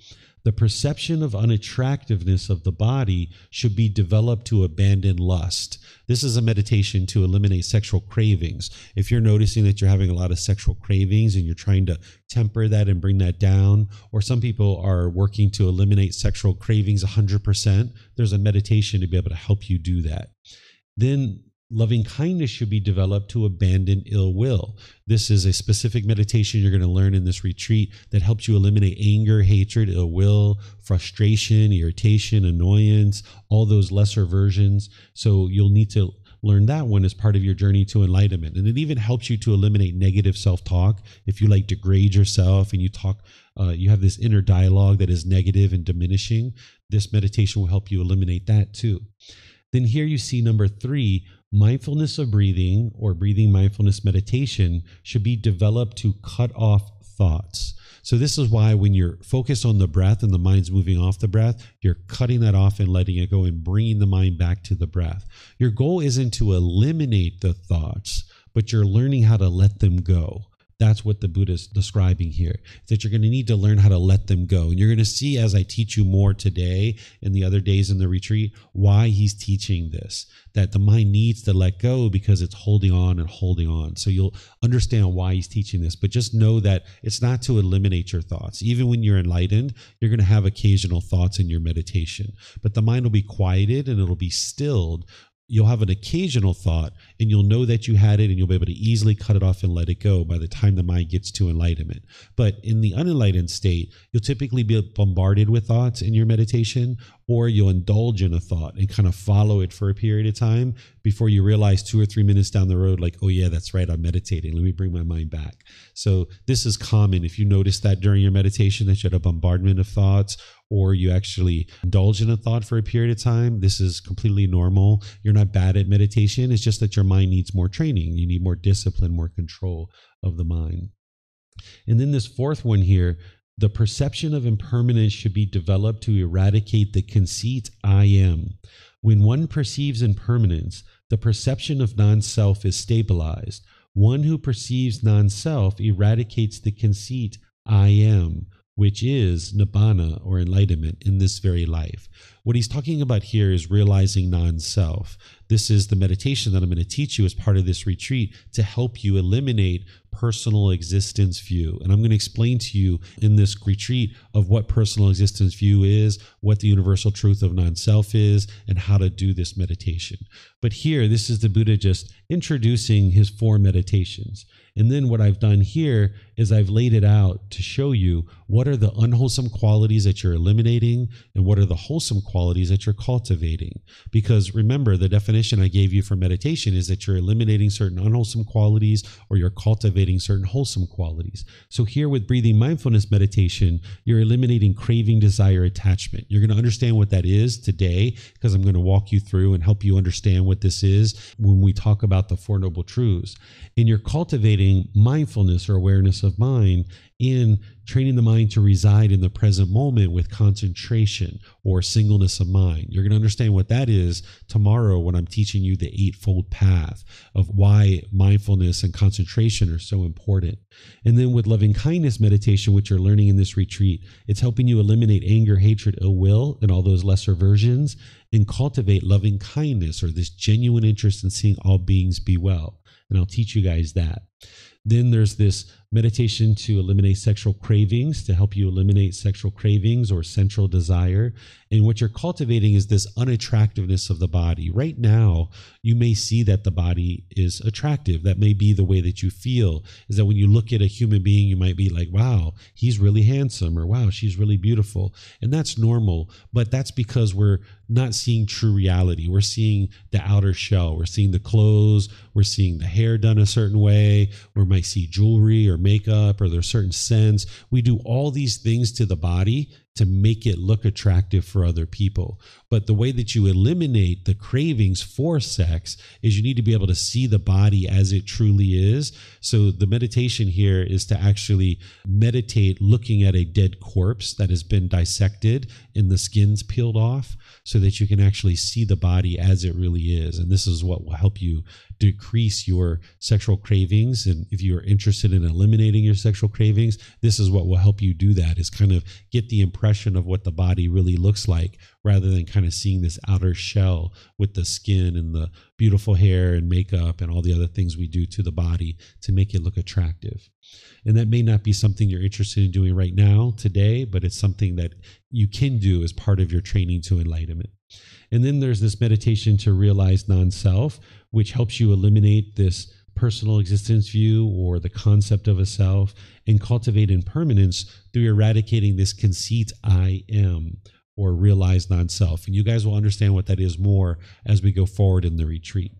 The perception of unattractiveness of the body should be developed to abandon lust. This is a meditation to eliminate sexual cravings. If you're noticing that you're having a lot of sexual cravings and you're trying to temper that and bring that down, or some people are working to eliminate sexual cravings 100%, there's a meditation to be able to help you do that. Then loving kindness should be developed to abandon ill will. This is a specific meditation you're going to learn in this retreat that helps you eliminate anger, hatred, ill will, frustration, irritation, annoyance, all those lesser versions. So you'll need to learn that one as part of your journey to enlightenment. And it even helps you to eliminate negative self-talk. If you like degrade yourself and you talk, you have this inner dialogue that is negative and diminishing, this meditation will help you eliminate that too. Then here you see number 3, mindfulness of breathing or breathing mindfulness meditation should be developed to cut off thoughts. So this is why when you're focused on the breath and the mind's moving off the breath, you're cutting that off and letting it go and bringing the mind back to the breath. Your goal isn't to eliminate the thoughts, but you're learning how to let them go. That's what the Buddha is describing here, that you're going to need to learn how to let them go. And you're going to see as I teach you more today and the other days in the retreat, why he's teaching this, that the mind needs to let go because it's holding on and holding on. So you'll understand why he's teaching this, but just know that it's not to eliminate your thoughts. Even when you're enlightened, you're going to have occasional thoughts in your meditation, but the mind will be quieted and it'll be stilled. You'll have an occasional thought and you'll know that you had it and you'll be able to easily cut it off and let it go by the time the mind gets to enlightenment. But in the unenlightened state, you'll typically be bombarded with thoughts in your meditation, or you'll indulge in a thought and kind of follow it for a period of time before you realize 2 or 3 minutes down the road, like, oh yeah, that's right, I'm meditating. Let me bring my mind back. So this is common. If you notice that during your meditation that you had a bombardment of thoughts, or you actually indulge in a thought for a period of time, this is completely normal. You're not bad at meditation. It's just that your mind needs more training. You need more discipline, more control of the mind. And then this 4th one here, the perception of impermanence should be developed to eradicate the conceit I am. When one perceives impermanence, the perception of non-self is stabilized. One who perceives non-self eradicates the conceit I am, which is nibbana or enlightenment in this very life. What he's talking about here is realizing non-self. This is the meditation that I'm going to teach you as part of this retreat to help you eliminate personal existence view. And I'm going to explain to you in this retreat of what personal existence view is, what the universal truth of non-self is, and how to do this meditation. But here, this is the Buddha just introducing his 4 meditations. And then what I've done here is I've laid it out to show you what are the unwholesome qualities that you're eliminating and what are the wholesome qualities that you're cultivating. Because remember, the definition I gave you for meditation is that you're eliminating certain unwholesome qualities or you're cultivating certain wholesome qualities. So here with breathing mindfulness meditation, you're eliminating craving, desire, attachment. You're going to understand what that is today because I'm going to walk you through and help you understand what this is when we talk about the 4 Noble Truths. And you're cultivating mindfulness or awareness of mind in training the mind to reside in the present moment with concentration or singleness of mind. You're going to understand what that is tomorrow when I'm teaching you the 8-fold path of why mindfulness and concentration are so important. And then with loving kindness meditation, which you're learning in this retreat, it's helping you eliminate anger, hatred, ill will, and all those lesser versions, and cultivate loving kindness or this genuine interest in seeing all beings be well. And I'll teach you guys that. Then there's this meditation to eliminate sexual cravings, to help you eliminate sexual cravings or sensual desire. And what you're cultivating is this unattractiveness of the body. Right now, you may see that the body is attractive. That may be the way that you feel, is that when you look at a human being, you might be like, wow, he's really handsome, or wow, she's really beautiful. And that's normal, but that's because we're not seeing true reality. We're seeing the outer shell. We're seeing the clothes. We're seeing the hair done a certain way. We might see jewelry or makeup, or there's certain scents. We do all these things to the body to make it look attractive for other people. But the way that you eliminate the cravings for sex is you need to be able to see the body as it truly is. So the meditation here is to actually meditate looking at a dead corpse that has been dissected and the skin's peeled off so that you can actually see the body as it really is. And this is what will help you decrease your sexual cravings. And if you are interested in eliminating your sexual cravings, this is what will help you do that, is kind of get the impression impression of what the body really looks like, rather than kind of seeing this outer shell with the skin and the beautiful hair and makeup and all the other things we do to the body to make it look attractive. And that may not be something you're interested in doing right now, today, but it's something that you can do as part of your training to enlightenment. And then there's this meditation to realize non-self, which helps you eliminate this personal existence view or the concept of a self and cultivate impermanence through eradicating this conceit I am, or realize non-self. And you guys will understand what that is more as we go forward in the retreat.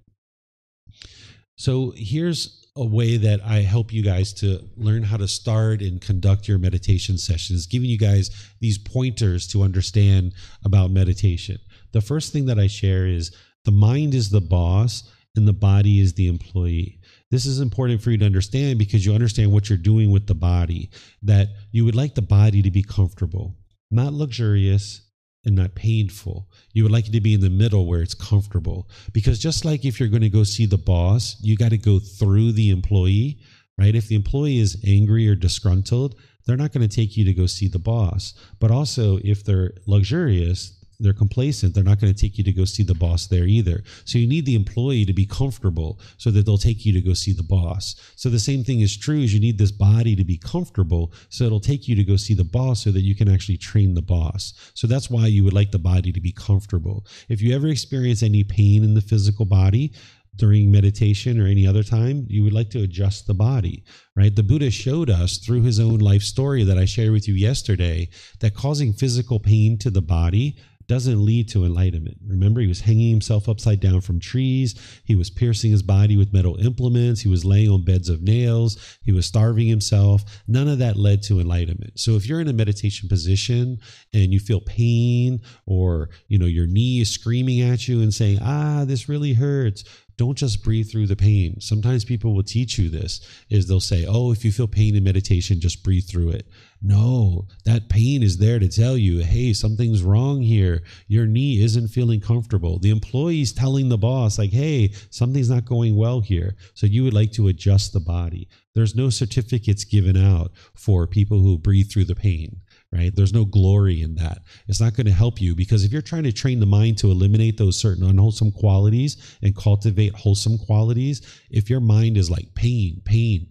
So here's a way that I help you guys to learn how to start and conduct your meditation sessions, giving you guys these pointers to understand about meditation. The first thing that I share is the mind is the boss and the body is the employee. This is important for you to understand because you understand what you're doing with the body, that you would like the body to be comfortable, not luxurious and not painful. You would like it to be in the middle where it's comfortable. Because just like if you're going to go see the boss, you got to go through the employee, right? If the employee is angry or disgruntled, they're not going to take you to go see the boss. But also if they're luxurious, they're complacent, they're not going to take you to go see the boss there either. So you need the employee to be comfortable so that they'll take you to go see the boss. So the same thing is true, is you need this body to be comfortable so it'll take you to go see the boss so that you can actually train the boss. So that's why you would like the body to be comfortable. If you ever experience any pain in the physical body during meditation or any other time, you would like to adjust the body, right? The Buddha showed us through his own life story that I shared with you yesterday that causing physical pain to the body doesn't lead to enlightenment. Remember, he was hanging himself upside down from trees. He was piercing his body with metal implements. He was laying on beds of nails. He was starving himself. None of that led to enlightenment. So if you're in a meditation position and you feel pain, or your knee is screaming at you and saying, this really hurts, don't just breathe through the pain. Sometimes people will teach you this, is they'll say, if you feel pain in meditation, just breathe through it. No, that pain is there to tell you, hey, something's wrong here. Your knee isn't feeling comfortable. The employee's telling the boss, like, hey, something's not going well here. So you would like to adjust the body. There's no certificates given out for people who breathe through the pain, right? There's no glory in that. It's not going to help you, because if you're trying to train the mind to eliminate those certain unwholesome qualities and cultivate wholesome qualities, if your mind is like pain,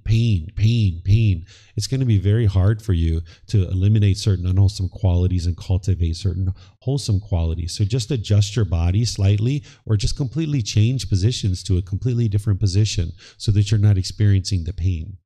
it's going to be very hard for you to eliminate certain unwholesome qualities and cultivate certain wholesome qualities. So just adjust your body slightly, or just completely change positions to a completely different position so that you're not experiencing the pain.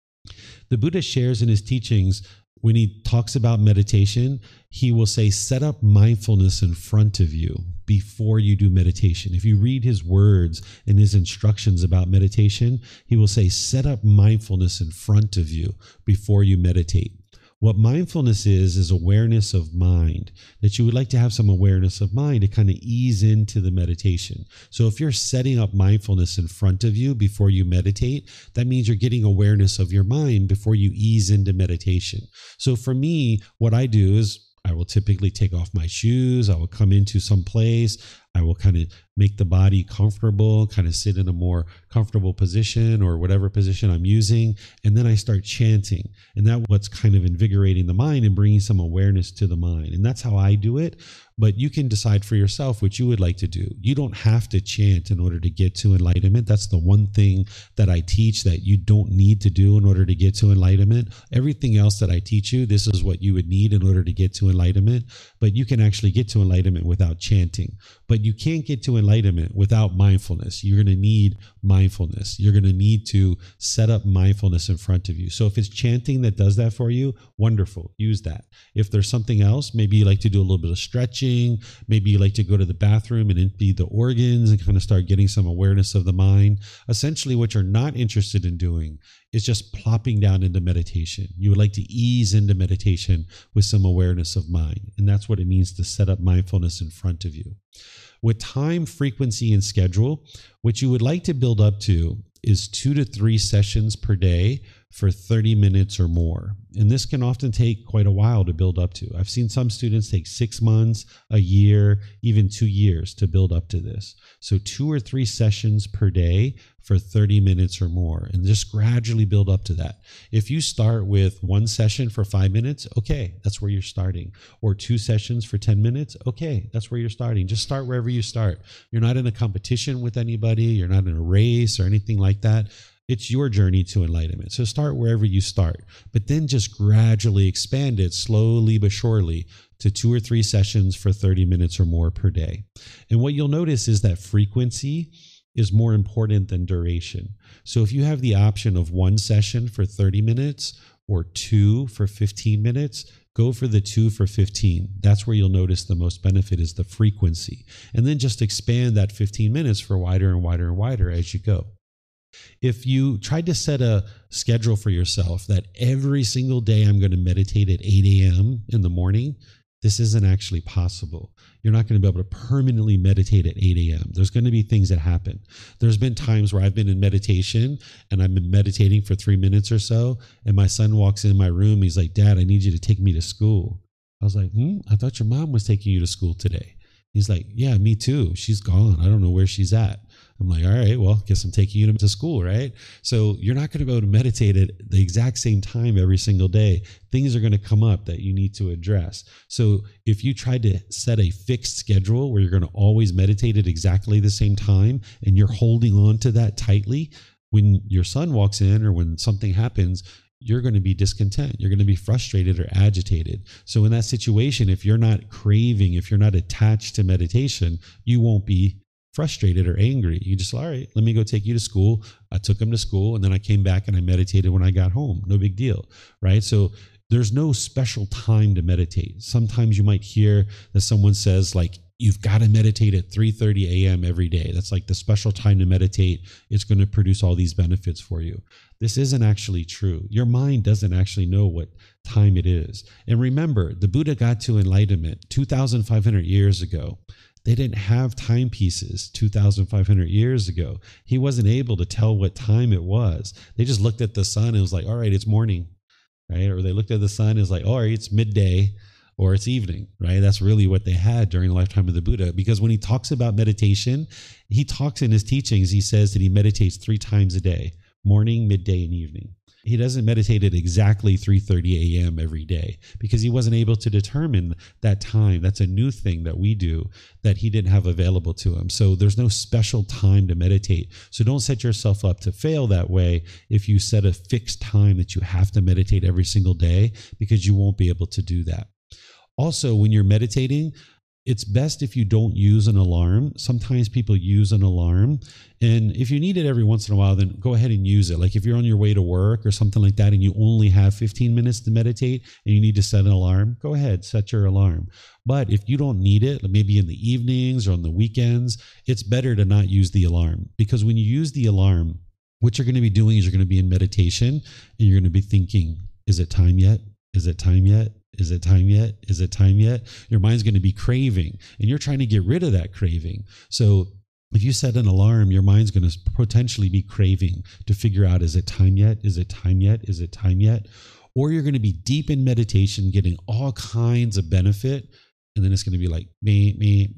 The Buddha shares in his teachings, when he talks about meditation, he will say, set up mindfulness in front of you before you do meditation. If you read his words and his instructions about meditation, he will say, set up mindfulness in front of you before you meditate. What mindfulness is awareness of mind, that you would like to have some awareness of mind to kind of ease into the meditation. So if you're setting up mindfulness in front of you before you meditate, that means you're getting awareness of your mind before you ease into meditation. So for me, what I do is I will typically take off my shoes. I will come into some place. I will kind of make the body comfortable, kind of sit in a more comfortable position or whatever position I'm using. And then I start chanting. And that's what's kind of invigorating the mind and bringing some awareness to the mind. And that's how I do it. But you can decide for yourself what you would like to do. You don't have to chant in order to get to enlightenment. That's the one thing that I teach that you don't need to do in order to get to enlightenment. Everything else that I teach you, this is what you would need in order to get to enlightenment. But you can actually get to enlightenment without chanting. But you can't get to enlightenment without mindfulness. You're going to need mindfulness. You're going to need to set up mindfulness in front of you. So if it's chanting that does that for you, wonderful. Use that. If there's something else, maybe you like to do a little bit of stretching. Maybe you like to go to the bathroom and empty the organs and kind of start getting some awareness of the mind. Essentially, what you're not interested in doing is just plopping down into meditation. You would like to ease into meditation with some awareness of mind. And that's what it means to set up mindfulness in front of you. With time, frequency, and schedule, what you would like to build up to is 2 to 3 sessions per day for 30 minutes or more. And this can often take quite a while to build up to. I've seen some students take 6 months, a year, even 2 years to build up to this. So 2 or 3 sessions per day for 30 minutes or more, and just gradually build up to that. If you start with 1 session for 5 minutes, okay, that's where you're starting. Or 2 sessions for 10 minutes, okay, that's where you're starting. Just start wherever you start. You're not in a competition with anybody. You're not in a race or anything like that. It's your journey to enlightenment. So start wherever you start, but then just gradually expand it slowly but surely to 2 or 3 sessions for 30 minutes or more per day. And what you'll notice is that frequency is more important than duration. So if you have the option of 1 session for 30 minutes or 2 for 15 minutes, go for the 2 for 15. That's where you'll notice the most benefit is the frequency. And then just expand that 15 minutes for wider and wider and wider as you go. If you tried to set a schedule for yourself that every single day I'm going to meditate at 8 a.m. in the morning, this isn't actually possible. You're not going to be able to permanently meditate at 8 a.m. There's going to be things that happen. There's been times where I've been in meditation and I've been meditating for 3 minutes or so, and my son walks in my room. He's like, "Dad, I need you to take me to school." I was like, I thought your mom was taking you to school today. He's like, "Yeah, me too. She's gone. I don't know where she's at." I'm like, "All right, well, guess I'm taking you to school, right?" So you're not going to be able to meditate at the exact same time every single day. Things are going to come up that you need to address. So if you try to set a fixed schedule where you're going to always meditate at exactly the same time and you're holding on to that tightly, when your son walks in or when something happens, you're going to be discontent. You're going to be frustrated or agitated. So in that situation, if you're not craving, if you're not attached to meditation, you won't be frustrated or angry. You just, "All right, let me go take you to school." I took him to school and then I came back and I meditated when I got home. No big deal, right? So there's no special time to meditate. Sometimes you might hear that someone says like, "You've got to meditate at 3:30 a.m. every day. That's like the special time to meditate. It's going to produce all these benefits for you." This isn't actually true. Your mind doesn't actually know what time it is. And remember, the Buddha got to enlightenment 2,500 years ago. They didn't have timepieces 2,500 years ago. He wasn't able to tell what time it was. They just looked at the sun and it was like, "All right, it's morning," right? Or they looked at the sun and it's like, "All right, it's midday," or "It's evening," right? That's really what they had during the lifetime of the Buddha. Because when he talks about meditation, he talks in his teachings, he says that he meditates 3 times a day, morning, midday, and evening. He doesn't meditate at exactly 3:30 a.m. every day because he wasn't able to determine that time. That's a new thing that we do that he didn't have available to him. So there's no special time to meditate. So don't set yourself up to fail that way if you set a fixed time that you have to meditate every single day, because you won't be able to do that. Also, when you're meditating, it's best if you don't use an alarm. Sometimes people use an alarm, and if you need it every once in a while, then go ahead and use it. Like if you're on your way to work or something like that and you only have 15 minutes to meditate and you need to set an alarm, go ahead, set your alarm. But if you don't need it, maybe in the evenings or on the weekends, it's better to not use the alarm, because when you use the alarm, what you're going to be doing is you're going to be in meditation and you're going to be thinking, "Is it time yet? Is it time yet? Is it time yet? Is it time yet?" Your mind's going to be craving, and you're trying to get rid of that craving. So if you set an alarm, your mind's going to potentially be craving to figure out, "Is it time yet? Is it time yet? Is it time yet?" Or you're going to be deep in meditation, getting all kinds of benefit. And then it's going to be like, me.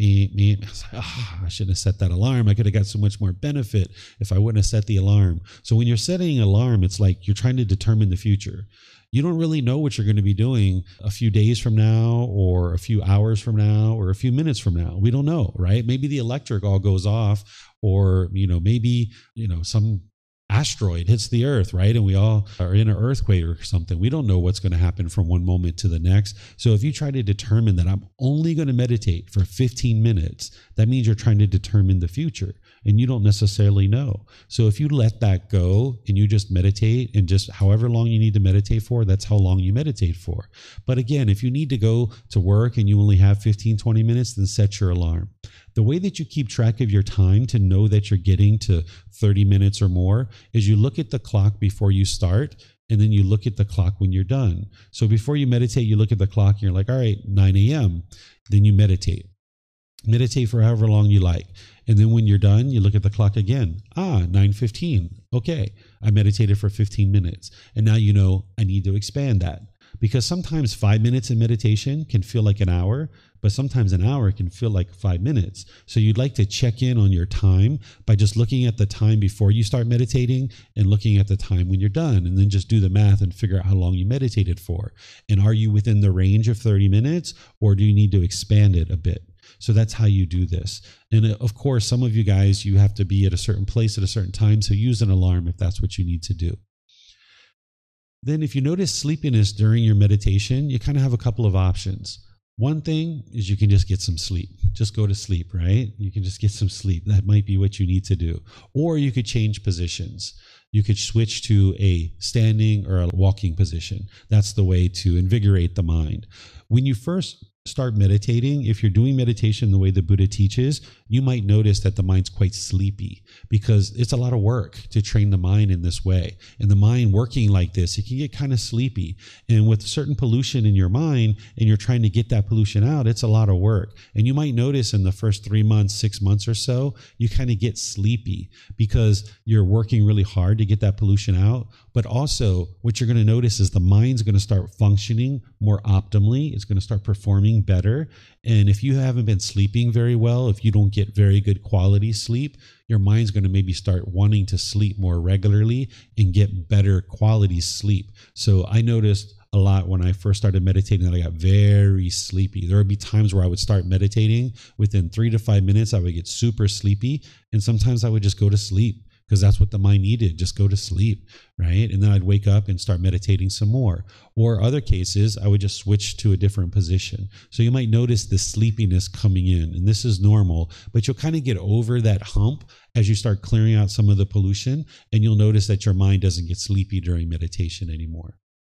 It's like, I shouldn't have set that alarm. I could have got so much more benefit if I wouldn't have set the alarm. So when you're setting an alarm, it's like you're trying to determine the future. You don't really know what you're going to be doing a few days from now or a few hours from now or a few minutes from now. We don't know, right? Maybe the electric all goes off, or, maybe, some asteroid hits the earth, right? And we all are in an earthquake or something. We don't know what's going to happen from one moment to the next. So if you try to determine that I'm only going to meditate for 15 minutes, that means you're trying to determine the future, and you don't necessarily know. So if you let that go and you just meditate, and just however long you need to meditate for, that's how long you meditate for. But again, if you need to go to work and you only have 15, 20 minutes, then set your alarm. The way that you keep track of your time to know that you're getting to 30 minutes or more is you look at the clock before you start, and then you look at the clock when you're done. So before you meditate, you look at the clock and you're like, all right, 9 a.m. Then you meditate. Meditate for however long you like. And then when you're done, you look at the clock again. 9:15. Okay, I meditated for 15 minutes. And now you know I need to expand that. Because sometimes 5 minutes in meditation can feel like an hour, but sometimes an hour can feel like 5 minutes. So you'd like to check in on your time by just looking at the time before you start meditating and looking at the time when you're done, and then just do the math and figure out how long you meditated for. And are you within the range of 30 minutes, or do you need to expand it a bit? So that's how you do this. And of course, some of you guys, you have to be at a certain place at a certain time, so use an alarm if that's what you need to do. Then if you notice sleepiness during your meditation, you kind of have a couple of options. One thing is you can just get some sleep. Just go to sleep, right? You can just get some sleep. That might be what you need to do. Or you could change positions. You could switch to a standing or a walking position. That's the way to invigorate the mind. When you first start meditating, if you're doing meditation the way the Buddha teaches, you might notice that the mind's quite sleepy because it's a lot of work to train the mind in this way. And the mind working like this, it can get kind of sleepy. And with certain pollution in your mind, and you're trying to get that pollution out, it's a lot of work. And you might notice in the first 3 months, 6 months or so, you kind of get sleepy because you're working really hard to get that pollution out. But also what you're going to notice is the mind's going to start functioning more optimally. It's going to start performing better. And if you haven't been sleeping very well, if you don't get very good quality sleep, your mind's going to maybe start wanting to sleep more regularly and get better quality sleep. So I noticed a lot when I first started meditating that I got very sleepy. There would be times where I would start meditating. Within 3 to 5 minutes, I would get super sleepy. And sometimes I would just go to sleep, because that's what the mind needed, just go to sleep, right? And then I'd wake up and start meditating some more. Or other cases, I would just switch to a different position. So you might notice the sleepiness coming in, and this is normal, but you'll kind of get over that hump as you start clearing out some of the pollution, and you'll notice that your mind doesn't get sleepy during meditation anymore.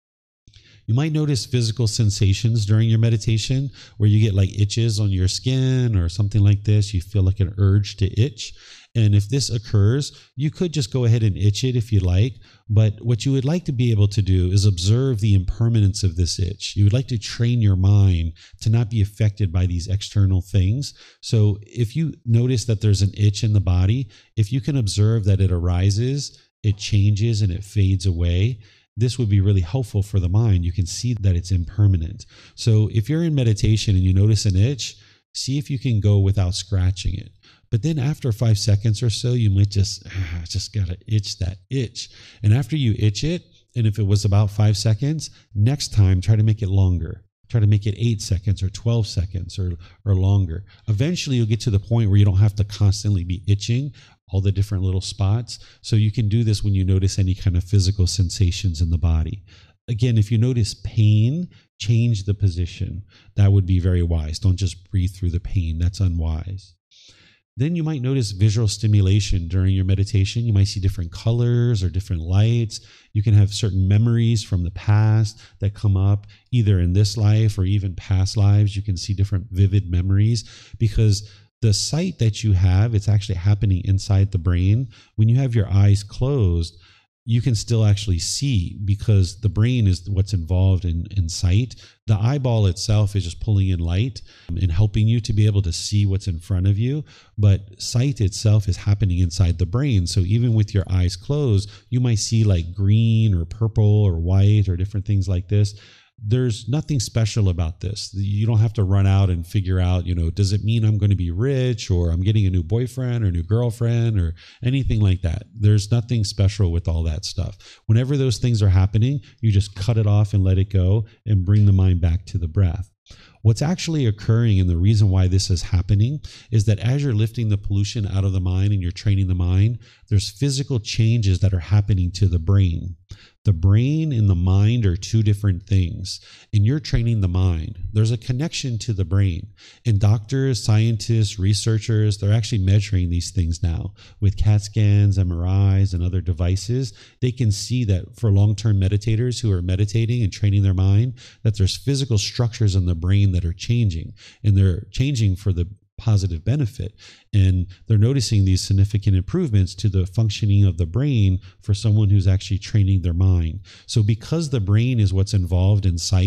You might notice physical sensations during your meditation where you get like itches on your skin or something like this. You feel like an urge to itch. And if this occurs, you could just go ahead and itch it if you like. But what you would like to be able to do is observe the impermanence of this itch. You would like to train your mind to not be affected by these external things. So if you notice that there's an itch in the body, if you can observe that it arises, it changes, and it fades away, this would be really helpful for the mind. You can see that it's impermanent. So if you're in meditation and you notice an itch, see if you can go without scratching it. But then after 5 seconds or so, you might just gotta itch that itch. And after you itch it, and if it was about 5 seconds, next time try to make it longer. Try to make it 8 seconds or 12 seconds or longer. Eventually you'll get to the point where you don't have to constantly be itching all the different little spots. So you can do this when you notice any kind of physical sensations in the body. Again, if you notice pain, change the position. That would be very wise. Don't just breathe through the pain. That's unwise. Then you might notice visual stimulation during your meditation. You might see different colors or different lights. You can have certain memories from the past that come up either in this life or even past lives. You can see different vivid memories because the sight that you have, it's actually happening inside the brain. When you have your eyes closed, you can still actually see because the brain is what's involved in sight. The eyeball itself is just pulling in light and helping you to be able to see what's in front of you. But sight itself is happening inside the brain. So even with your eyes closed, you might see like green or purple or white or different things like this. There's nothing special about this. You don't have to run out and figure out, does it mean I'm going to be rich or I'm getting a new boyfriend or new girlfriend or anything like that. There's nothing special with all that stuff. Whenever those things are happening, you just cut it off and let it go and bring the mind back to the breath. What's actually occurring, and the reason why this is happening, is that as you're lifting the pollution out of the mind and you're training the mind, there's physical changes that are happening to the brain. The brain and the mind are two different things, and you're training the mind. There's a connection to the brain, and doctors, scientists, researchers, they're actually measuring these things now with CAT scans, MRIs, and other devices. They can see that for long-term meditators who are meditating and training their mind, that there's physical structures in the brain that are changing, and they're changing for the positive benefit. And they're noticing these significant improvements to the functioning of the brain for someone who's actually training their mind. So because the brain is what's involved in sight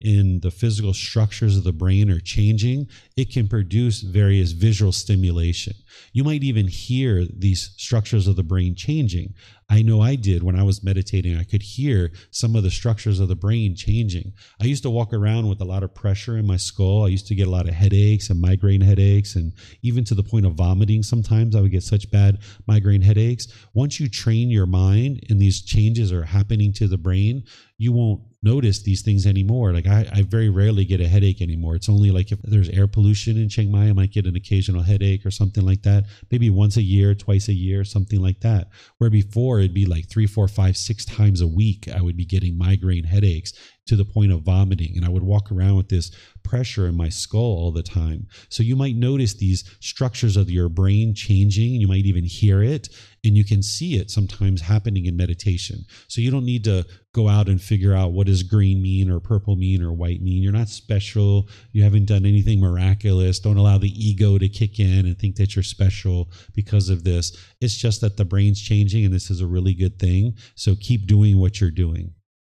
and the physical structures of the brain are changing, it can produce various visual stimulation. You might even hear these structures of the brain changing. I know I did when I was meditating. I could hear some of the structures of the brain changing. I used to walk around with a lot of pressure in my skull. I used to get a lot of headaches and migraine headaches, and even to the point of vomiting sometimes. I would get such bad migraine headaches. Once you train your mind and these changes are happening to the brain, you won't notice these things anymore. Like I very rarely get a headache anymore. It's only like if there's air pollution in Chiang Mai, I might get an occasional headache or something like that. Maybe once a year, twice a year, something like that. Where before it'd be like 3, 4, 5, 6 times a week, I would be getting migraine headaches to the point of vomiting. And I would walk around with this pressure in my skull all the time. So you might notice these structures of your brain changing. You might even hear it, and you can see it sometimes happening in meditation. So you don't need to go out and figure out what does green mean or purple mean or white mean. You're not special. You haven't done anything miraculous. Don't allow the ego to kick in and think that you're special because of this. It's just that the brain's changing, and this is a really good thing. So keep doing what you're doing.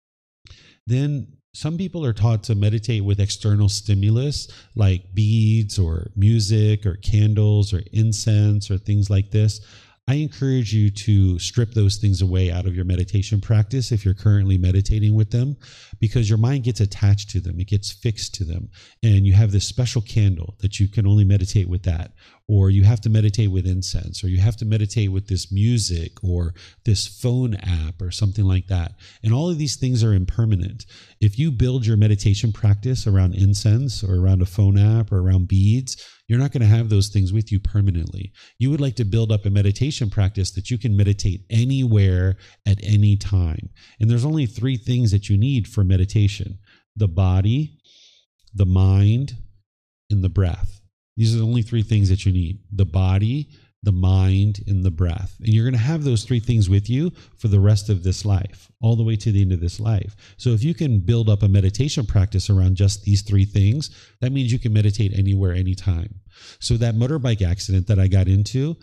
Then some people are taught to meditate with external stimulus like beads or music or candles or incense or things like this. I encourage you to strip those things away out of your meditation practice if you're currently meditating with them, because your mind gets attached to them. It gets fixed to them. And you have this special candle that you can only meditate with that, or you have to meditate with incense, or you have to meditate with this music or this phone app or something like that. And all of these things are impermanent. If you build your meditation practice around incense or around a phone app or around beads, you're not going to have those things with you permanently. You would like to build up a meditation practice that you can meditate anywhere at any time. And there's only 3 things that you need for meditation: the body, the mind, and the breath. These are the only 3 things that you need: the body, the mind, and the breath. And you're going to have those 3 things with you for the rest of this life, all the way to the end of this life. So if you can build up a meditation practice around just these 3 things, that means you can meditate anywhere, anytime. So that motorbike accident that I got into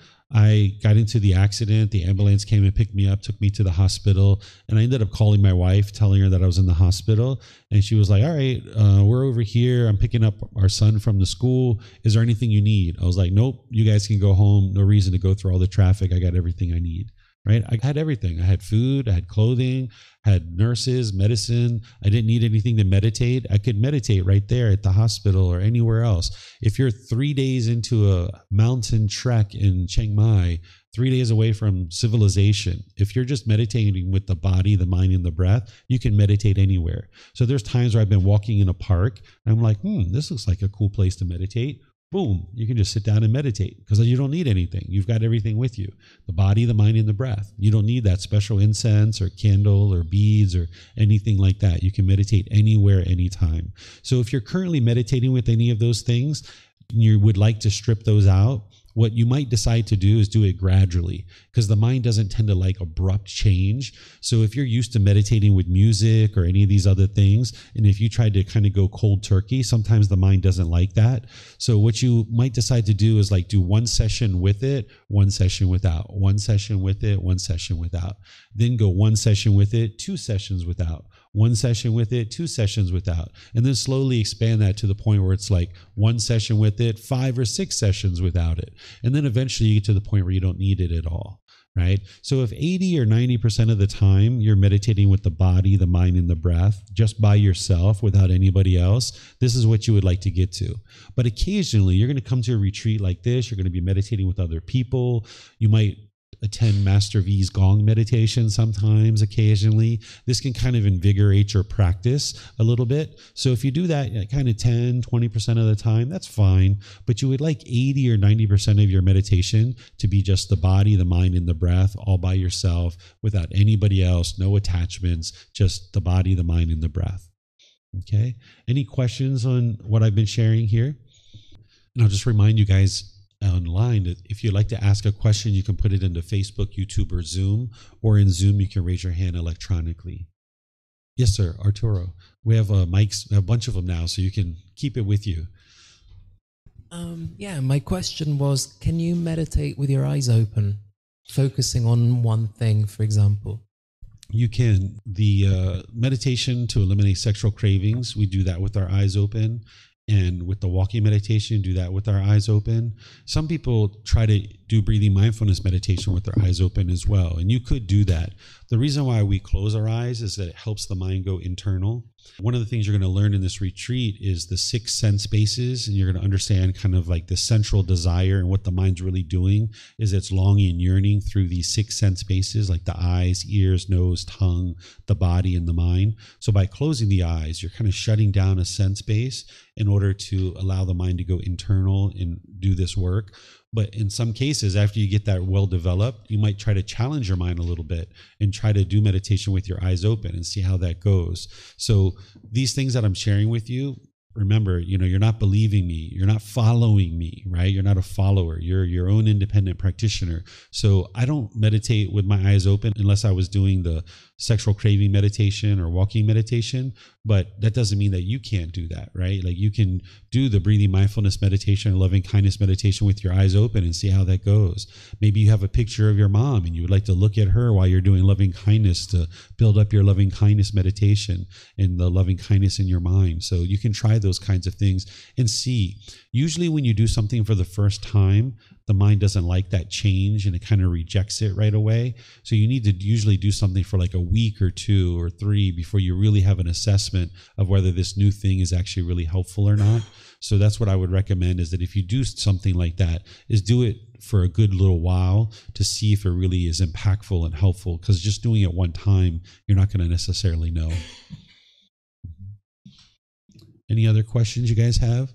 the accident, the ambulance came and picked me up, took me to the hospital, and I ended up calling my wife, telling her that I was in the hospital. And she was like, all right, we're over here. I'm picking up our son from the school. Is there anything you need? I was like, nope, you guys can go home. No reason to go through all the traffic. I got everything I need. Right? I had everything. I had food, I had clothing, had nurses, medicine. I didn't need anything to meditate. I could meditate right there at the hospital or anywhere else. If you're 3 days into a mountain trek in Chiang Mai, 3 days away from civilization, if you're just meditating with the body, the mind, and the breath, you can meditate anywhere. So there's times where I've been walking in a park and I'm like, this looks like a cool place to meditate. Boom, you can just sit down and meditate because you don't need anything. You've got everything with you: the body, the mind, and the breath. You don't need that special incense or candle or beads or anything like that. You can meditate anywhere, anytime. So if you're currently meditating with any of those things, and you would like to strip those out, what you might decide to do is do it gradually, because the mind doesn't tend to like abrupt change. So if you're used to meditating with music or any of these other things, and if you try to kind of go cold turkey, sometimes the mind doesn't like that. So what you might decide to do is like do 1 session with it, 1 session without, 1 session with it, 1 session without. Then go 1 session with it, 2 sessions without. 1 session with it, 2 sessions without, and then slowly expand that to the point where it's like 1 session with it, 5 or 6 sessions without it. And then eventually you get to the point where you don't need it at all, right? So if 80 or 90% of the time you're meditating with the body, the mind, and the breath, just by yourself without anybody else, this is what you would like to get to. But occasionally you're going to come to a retreat like this. You're going to be meditating with other people. You might attend Master V's Gong meditation sometimes, occasionally. This can kind of invigorate your practice a little bit. So if you do that kind of 10, 20% of the time, that's fine. But you would like 80 or 90% of your meditation to be just the body, the mind, and the breath, all by yourself, without anybody else, no attachments, just the body, the mind, and the breath. Okay? Any questions on what I've been sharing here? And I'll just remind you guys online that if you'd like to ask a question, you can put it into Facebook, YouTube, or Zoom, or in Zoom you can raise your hand electronically. Yes, sir, Arturo. We have mics, a bunch of them now, so you can keep it with you. Yeah, my question was, can you meditate with your eyes open, focusing on one thing, for example? you can, the meditation to eliminate sexual cravings, we do that with our eyes open. And with the walking meditation, do that with our eyes open. Some people try to do breathing mindfulness meditation with their eyes open as well. And you could do that. The reason why we close our eyes is that it helps the mind go internal. One of the things you're going to learn in this retreat is the 6 sense bases, and you're going to understand kind of like the central desire, and what the mind's really doing is it's longing and yearning through these 6 sense bases, like the eyes, ears, nose, tongue, the body, and the mind. So by closing the eyes, you're kind of shutting down a sense base in order to allow the mind to go internal and do this work. But in some cases, after you get that well developed, you might try to challenge your mind a little bit and try to do meditation with your eyes open and see how that goes. So these things that I'm sharing with you, remember, you're not believing me. You're not following me, right? You're not a follower. You're your own independent practitioner. So I don't meditate with my eyes open unless I was doing the sexual craving meditation or walking meditation. But that doesn't mean that you can't do that, right? Like you can do the breathing mindfulness meditation or loving kindness meditation with your eyes open and see how that goes. Maybe you have a picture of your mom and you would like to look at her while you're doing loving kindness to build up your loving kindness meditation and the loving kindness in your mind. So you can try those kinds of things and see. Usually when you do something for the first time, the mind doesn't like that change and it kind of rejects it right away. So you need to usually do something for like a week or 2 or 3 before you really have an assessment of whether this new thing is actually really helpful or not. So that's what I would recommend, is that if you do something like that, is do it for a good little while to see if it really is impactful and helpful, because just doing it one time, you're not going to necessarily know. Any other questions you guys have?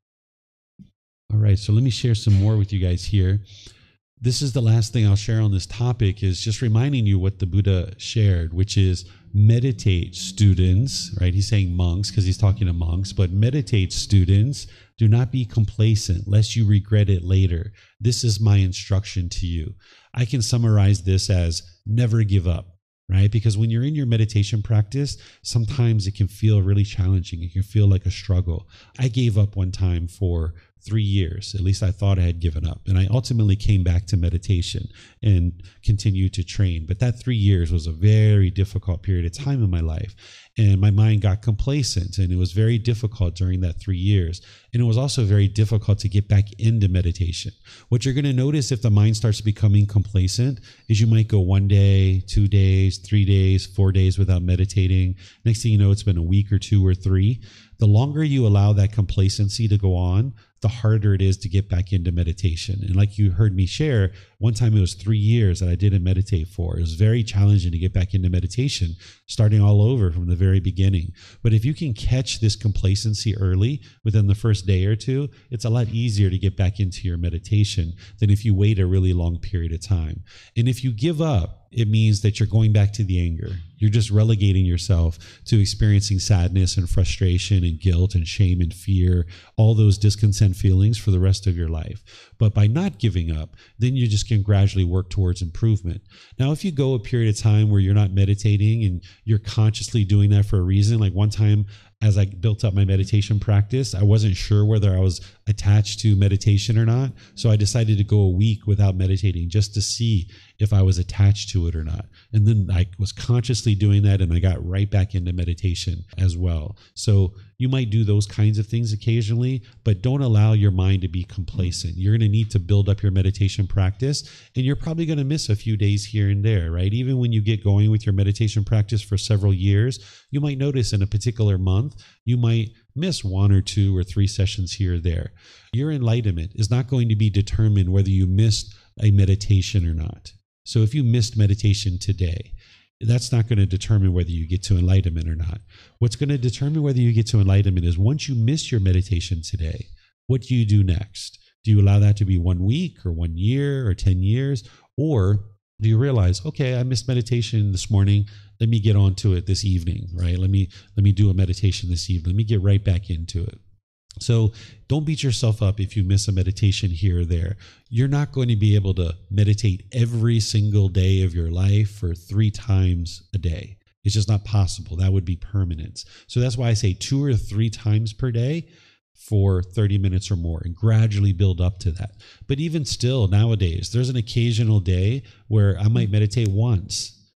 All right, so let me share some more with you guys here. This is the last thing I'll share on this topic, is just reminding you what the Buddha shared, which is meditate, students, right? He's saying monks because he's talking to monks, but meditate, students. Do not be complacent, lest you regret it later. This is my instruction to you. I can summarize this as never give up. Right? Because when you're in your meditation practice, sometimes it can feel really challenging. It can feel like a struggle. I gave up one time for 3 years. At least I thought I had given up. And I ultimately came back to meditation and continued to train. But that 3 years was a very difficult period of time in my life. And my mind got complacent, and it was very difficult during that 3 years. And it was also very difficult to get back into meditation. What you're going to notice if the mind starts becoming complacent is you might go 1 day, 2 days, 3 days, 4 days without meditating. Next thing you know, it's been a week or 2 or 3. The longer you allow that complacency to go on, the harder it is to get back into meditation. And like you heard me share, one time it was 3 years that I didn't meditate for. It was very challenging to get back into meditation, starting all over from the very beginning. But if you can catch this complacency early, within the first day or 2, it's a lot easier to get back into your meditation than if you wait a really long period of time. And if you give up, it means that you're going back to the anger. You're just relegating yourself to experiencing sadness and frustration and guilt and shame and fear, all those discontent feelings for the rest of your life. But by not giving up, then you just can gradually work towards improvement. Now, if you go a period of time where you're not meditating and you're consciously doing that for a reason, like one time as I built up my meditation practice, I wasn't sure whether I was attached to meditation or not. So I decided to go a week without meditating just to see if I was attached to it or not. And then I was consciously doing that, and I got right back into meditation as well. So you might do those kinds of things occasionally, but don't allow your mind to be complacent. You're going to need to build up your meditation practice, and you're probably going to miss a few days here and there, right? Even when you get going with your meditation practice for several years, you might notice in a particular month, you might miss 1 or 2 or 3 sessions here or there. Your enlightenment is not going to be determined whether you missed a meditation or not. So if you missed meditation today, that's not going to determine whether you get to enlightenment or not. What's going to determine whether you get to enlightenment is once you miss your meditation today, what do you do next? Do you allow that to be 1 week or 1 year or 10 years? Or do you realize, okay, I missed meditation this morning. Let me get on to it this evening, right? Let me do a meditation this evening. Let me get right back into it. So don't beat yourself up if you miss a meditation here or there. You're not going to be able to meditate every single day of your life for 3 times a day. It's just not possible. That would be permanent. So that's why I say 2 or 3 times per day for 30 minutes or more, and gradually build up to that. But even still, nowadays, there's an occasional day where I might meditate once.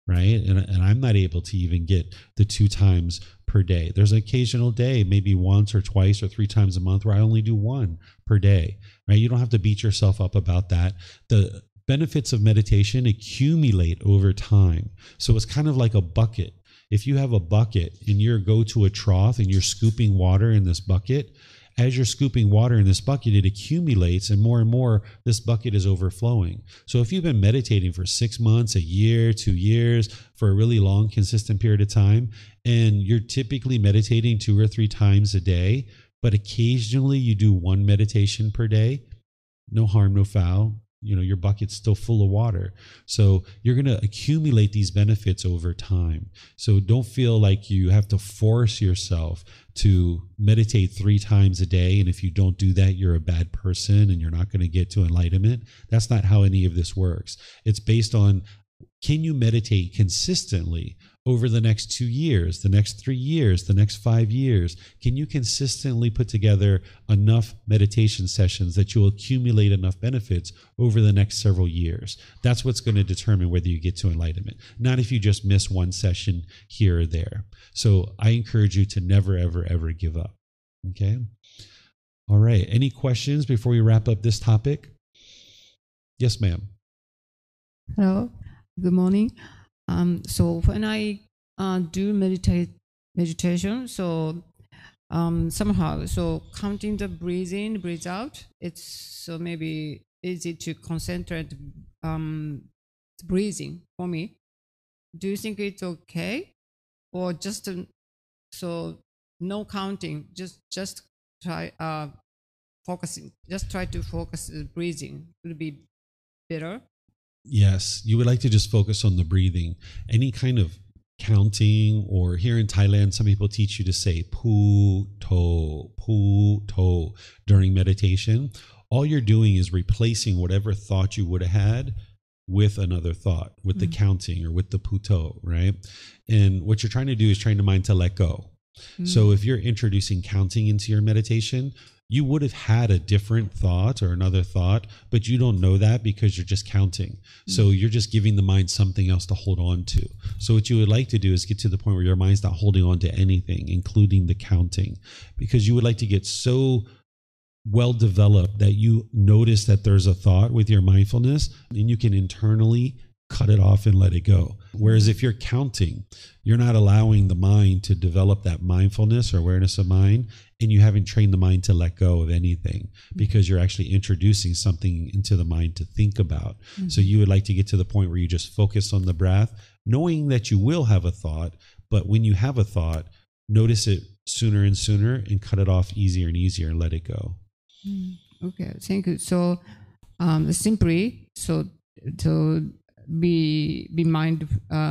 right? And I'm not able to even get the 2 times per day. There's an occasional day, maybe once or twice or 3 times a month, where I only do 1 per day, right? You don't have to beat yourself up about that. The benefits of meditation accumulate over time. So it's kind of like a bucket. If you have a bucket and you go to a trough and you're scooping water in this bucket, as you're scooping water in this bucket, it accumulates, and more, this bucket is overflowing. So if you've been meditating for 6 months, a year, 2 years, for a really long, consistent period of time, and you're typically meditating 2 or 3 times a day, but occasionally you do 1 meditation per day, no harm, no foul. Your bucket's still full of water. So you're going to accumulate these benefits over time. So don't feel like you have to force yourself to meditate 3 times a day. And if you don't do that, you're a bad person and you're not going to get to enlightenment. That's not how any of this works. It's based on, can you meditate consistently over the next 2 years, the next 3 years, the next 5 years? Can you consistently put together enough meditation sessions that you'll accumulate enough benefits over the next several years? That's what's going to determine whether you get to enlightenment, not if you just miss 1 session here or there. So I encourage you to never, ever, ever give up. Okay? All right. Any questions before we wrap up this topic? Yes, ma'am. Hello. Good morning. So when I do meditation, so somehow, so counting the breathe in, breathe out, it's so maybe easy to concentrate breathing for me. Do you think it's okay, or just so no counting, just try focusing, just try to focus breathing would be better? Yes, you would like to just focus on the breathing. Any kind of counting, or here in Thailand, some people teach you to say pu to during meditation. All you're doing is replacing whatever thought you would have had with another thought, with the counting or with the puto, right? And what you're trying to do is train the mind to let go. So if you're introducing counting into your meditation, you would have had a different thought or another thought, but you don't know that because you're just counting. So you're just giving the mind something else to hold on to. So what you would like to do is get to the point where your mind's not holding on to anything, including the counting, because you would like to get so well developed that you notice that there's a thought with your mindfulness, and you can internally cut it off and let it go. Whereas if you're counting, you're not allowing the mind to develop that mindfulness or awareness of mind, and you haven't trained the mind to let go of anything because you're actually introducing something into the mind to think about. So you would like to get to the point where you just focus on the breath, knowing that you will have a thought, but when you have a thought, notice it sooner and sooner and cut it off easier and easier and let it go. Okay, thank you. So simply, so to be mind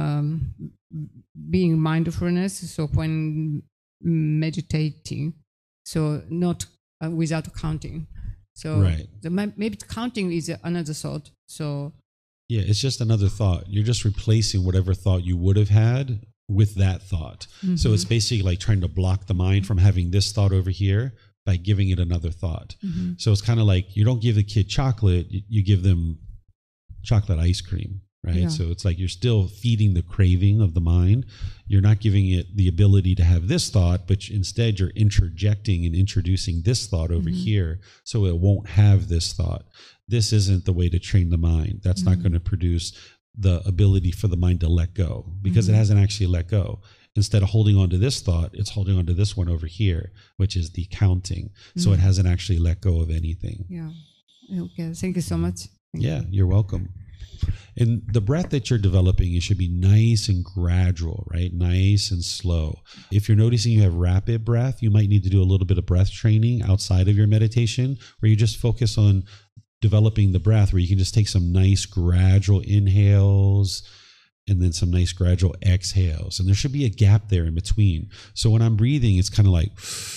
being mindfulness. So when meditating, so not without counting. So right. Maybe counting is another thought. So yeah, it's just another thought. You're just replacing whatever thought you would have had with that thought. So it's basically like trying to block the mind from having this thought over here by giving it another thought. So it's kind of like you don't give a kid chocolate, you give them chocolate ice cream, right? Yeah. So it's like you're still feeding the craving of the mind. You're not giving it the ability to have this thought, but instead you're interjecting and introducing this thought over here so it won't have this thought. This isn't the way to train the mind. That's not going to produce the ability for the mind to let go because it hasn't actually let go. Instead of holding on to this thought, it's holding on to this one over here, which is the counting. So it hasn't actually let go of anything. Yeah. Okay. Thank you so much. Thank you. You're welcome. And the breath that you're developing, it should be nice and gradual, right? Nice and slow. If you're noticing you have rapid breath, you might need to do a little bit of breath training outside of your meditation where you just focus on developing the breath, where you can just take some nice gradual inhales and then some nice gradual exhales. And there should be a gap there in between. So when I'm breathing, it's kind of like,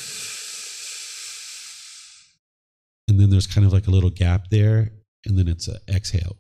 and then there's kind of like a little gap there, and then it's an exhale.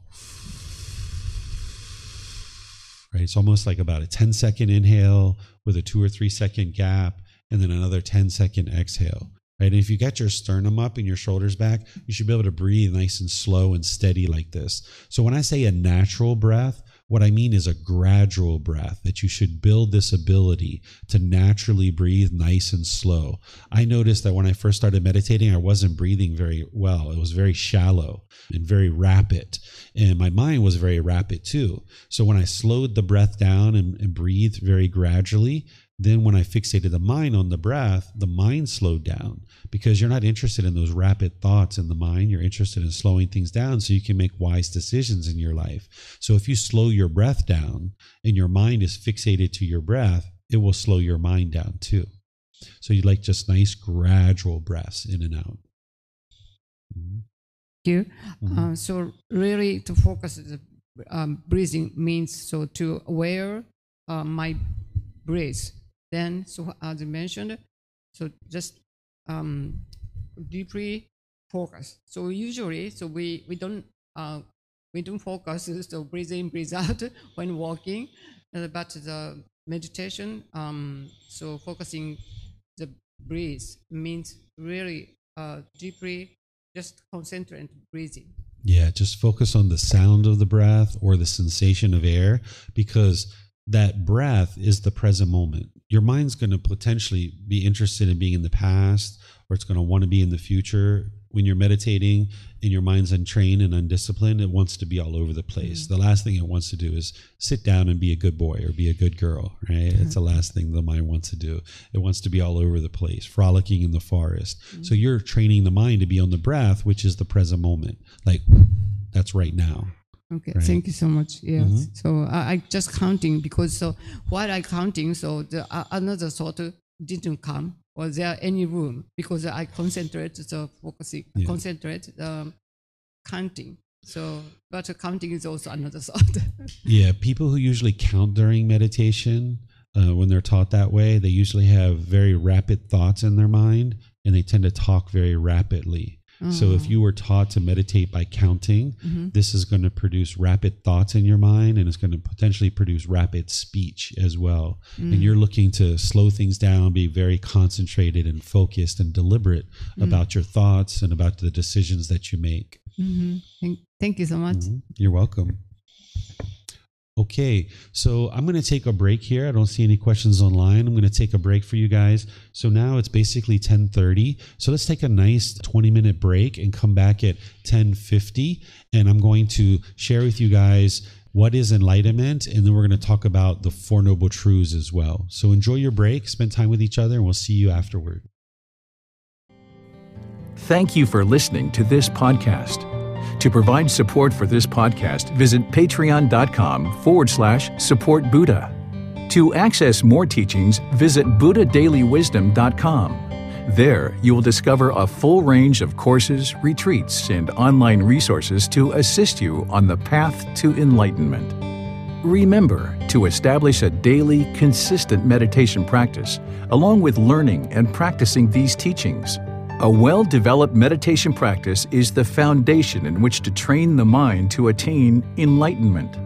Right? It's almost like about a 10-second inhale with a 2 or 3 second gap, and then another 10-second exhale. Right? And if you get your sternum up and your shoulders back, you should be able to breathe nice and slow and steady like this. So when I say a natural breath, What I mean is a gradual breath, that you should build this ability to naturally breathe nice and slow. I noticed that when I first started meditating, I wasn't breathing very well. It was very shallow and very rapid. And my mind was very rapid too. So when I slowed the breath down and breathed very gradually, then when I fixated the mind on the breath, the mind slowed down, because you're not interested in those rapid thoughts in the mind. You're interested in slowing things down so you can make wise decisions in your life. So if you slow your breath down and your mind is fixated to your breath, it will slow your mind down too. So you like just nice gradual breaths in and out. Mm-hmm. Thank you. So really to focus the breathing means so to aware my breath. Then, so as I mentioned, so just deeply focus. So usually, so we don't focus. So breathe in, breathe out when walking, but the meditation, so focusing the breath means really deeply just concentrate breathing. Yeah, just focus on the sound of the breath or the sensation of air, because that breath is the present moment. Your mind's going to potentially be interested in being in the past, or it's going to want to be in the future. When you're meditating and your mind's untrained and undisciplined, it wants to be all over the place. Mm-hmm. The last thing it wants to do is sit down and be a good boy or be a good girl, right? Mm-hmm. It's the last thing the mind wants to do. It wants to be all over the place, frolicking in the forest. Mm-hmm. So you're training the mind to be on the breath, which is the present moment. Like, that's right now. Okay, right? Thank you so much. Yes. Mm-hmm. So I just counting, because so while I counting, so the another thought didn't come. Was there any room? Because I concentrate, so focusing, concentrate, counting. So, but counting is also another thought. Yeah, people who usually count during meditation, when they're taught that way, they usually have very rapid thoughts in their mind, and they tend to talk very rapidly. So if you were taught to meditate by counting, mm-hmm. this is going to produce rapid thoughts in your mind, and it's going to potentially produce rapid speech as well. And you're looking to slow things down, be very concentrated and focused and deliberate about your thoughts and about the decisions that you make. Mm-hmm. Thank you so much. Mm-hmm. You're welcome. Okay, so I'm going to take a break here. I don't see any questions online. I'm going to take a break for you guys. So now it's basically 10:30. So let's take a nice 20-minute break and come back at 10:50. And I'm going to share with you guys what is enlightenment, and then we're going to talk about the Four Noble Truths as well. So enjoy your break, spend time with each other, and we'll see you afterward. Thank you for listening to this podcast. To provide support for this podcast, visit patreon.com/support Buddha. To access more teachings, visit buddhadailywisdom.com. There, you will discover a full range of courses, retreats, and online resources to assist you on the path to enlightenment. Remember to establish a daily, consistent meditation practice, along with learning and practicing these teachings. A well-developed meditation practice is the foundation in which to train the mind to attain enlightenment.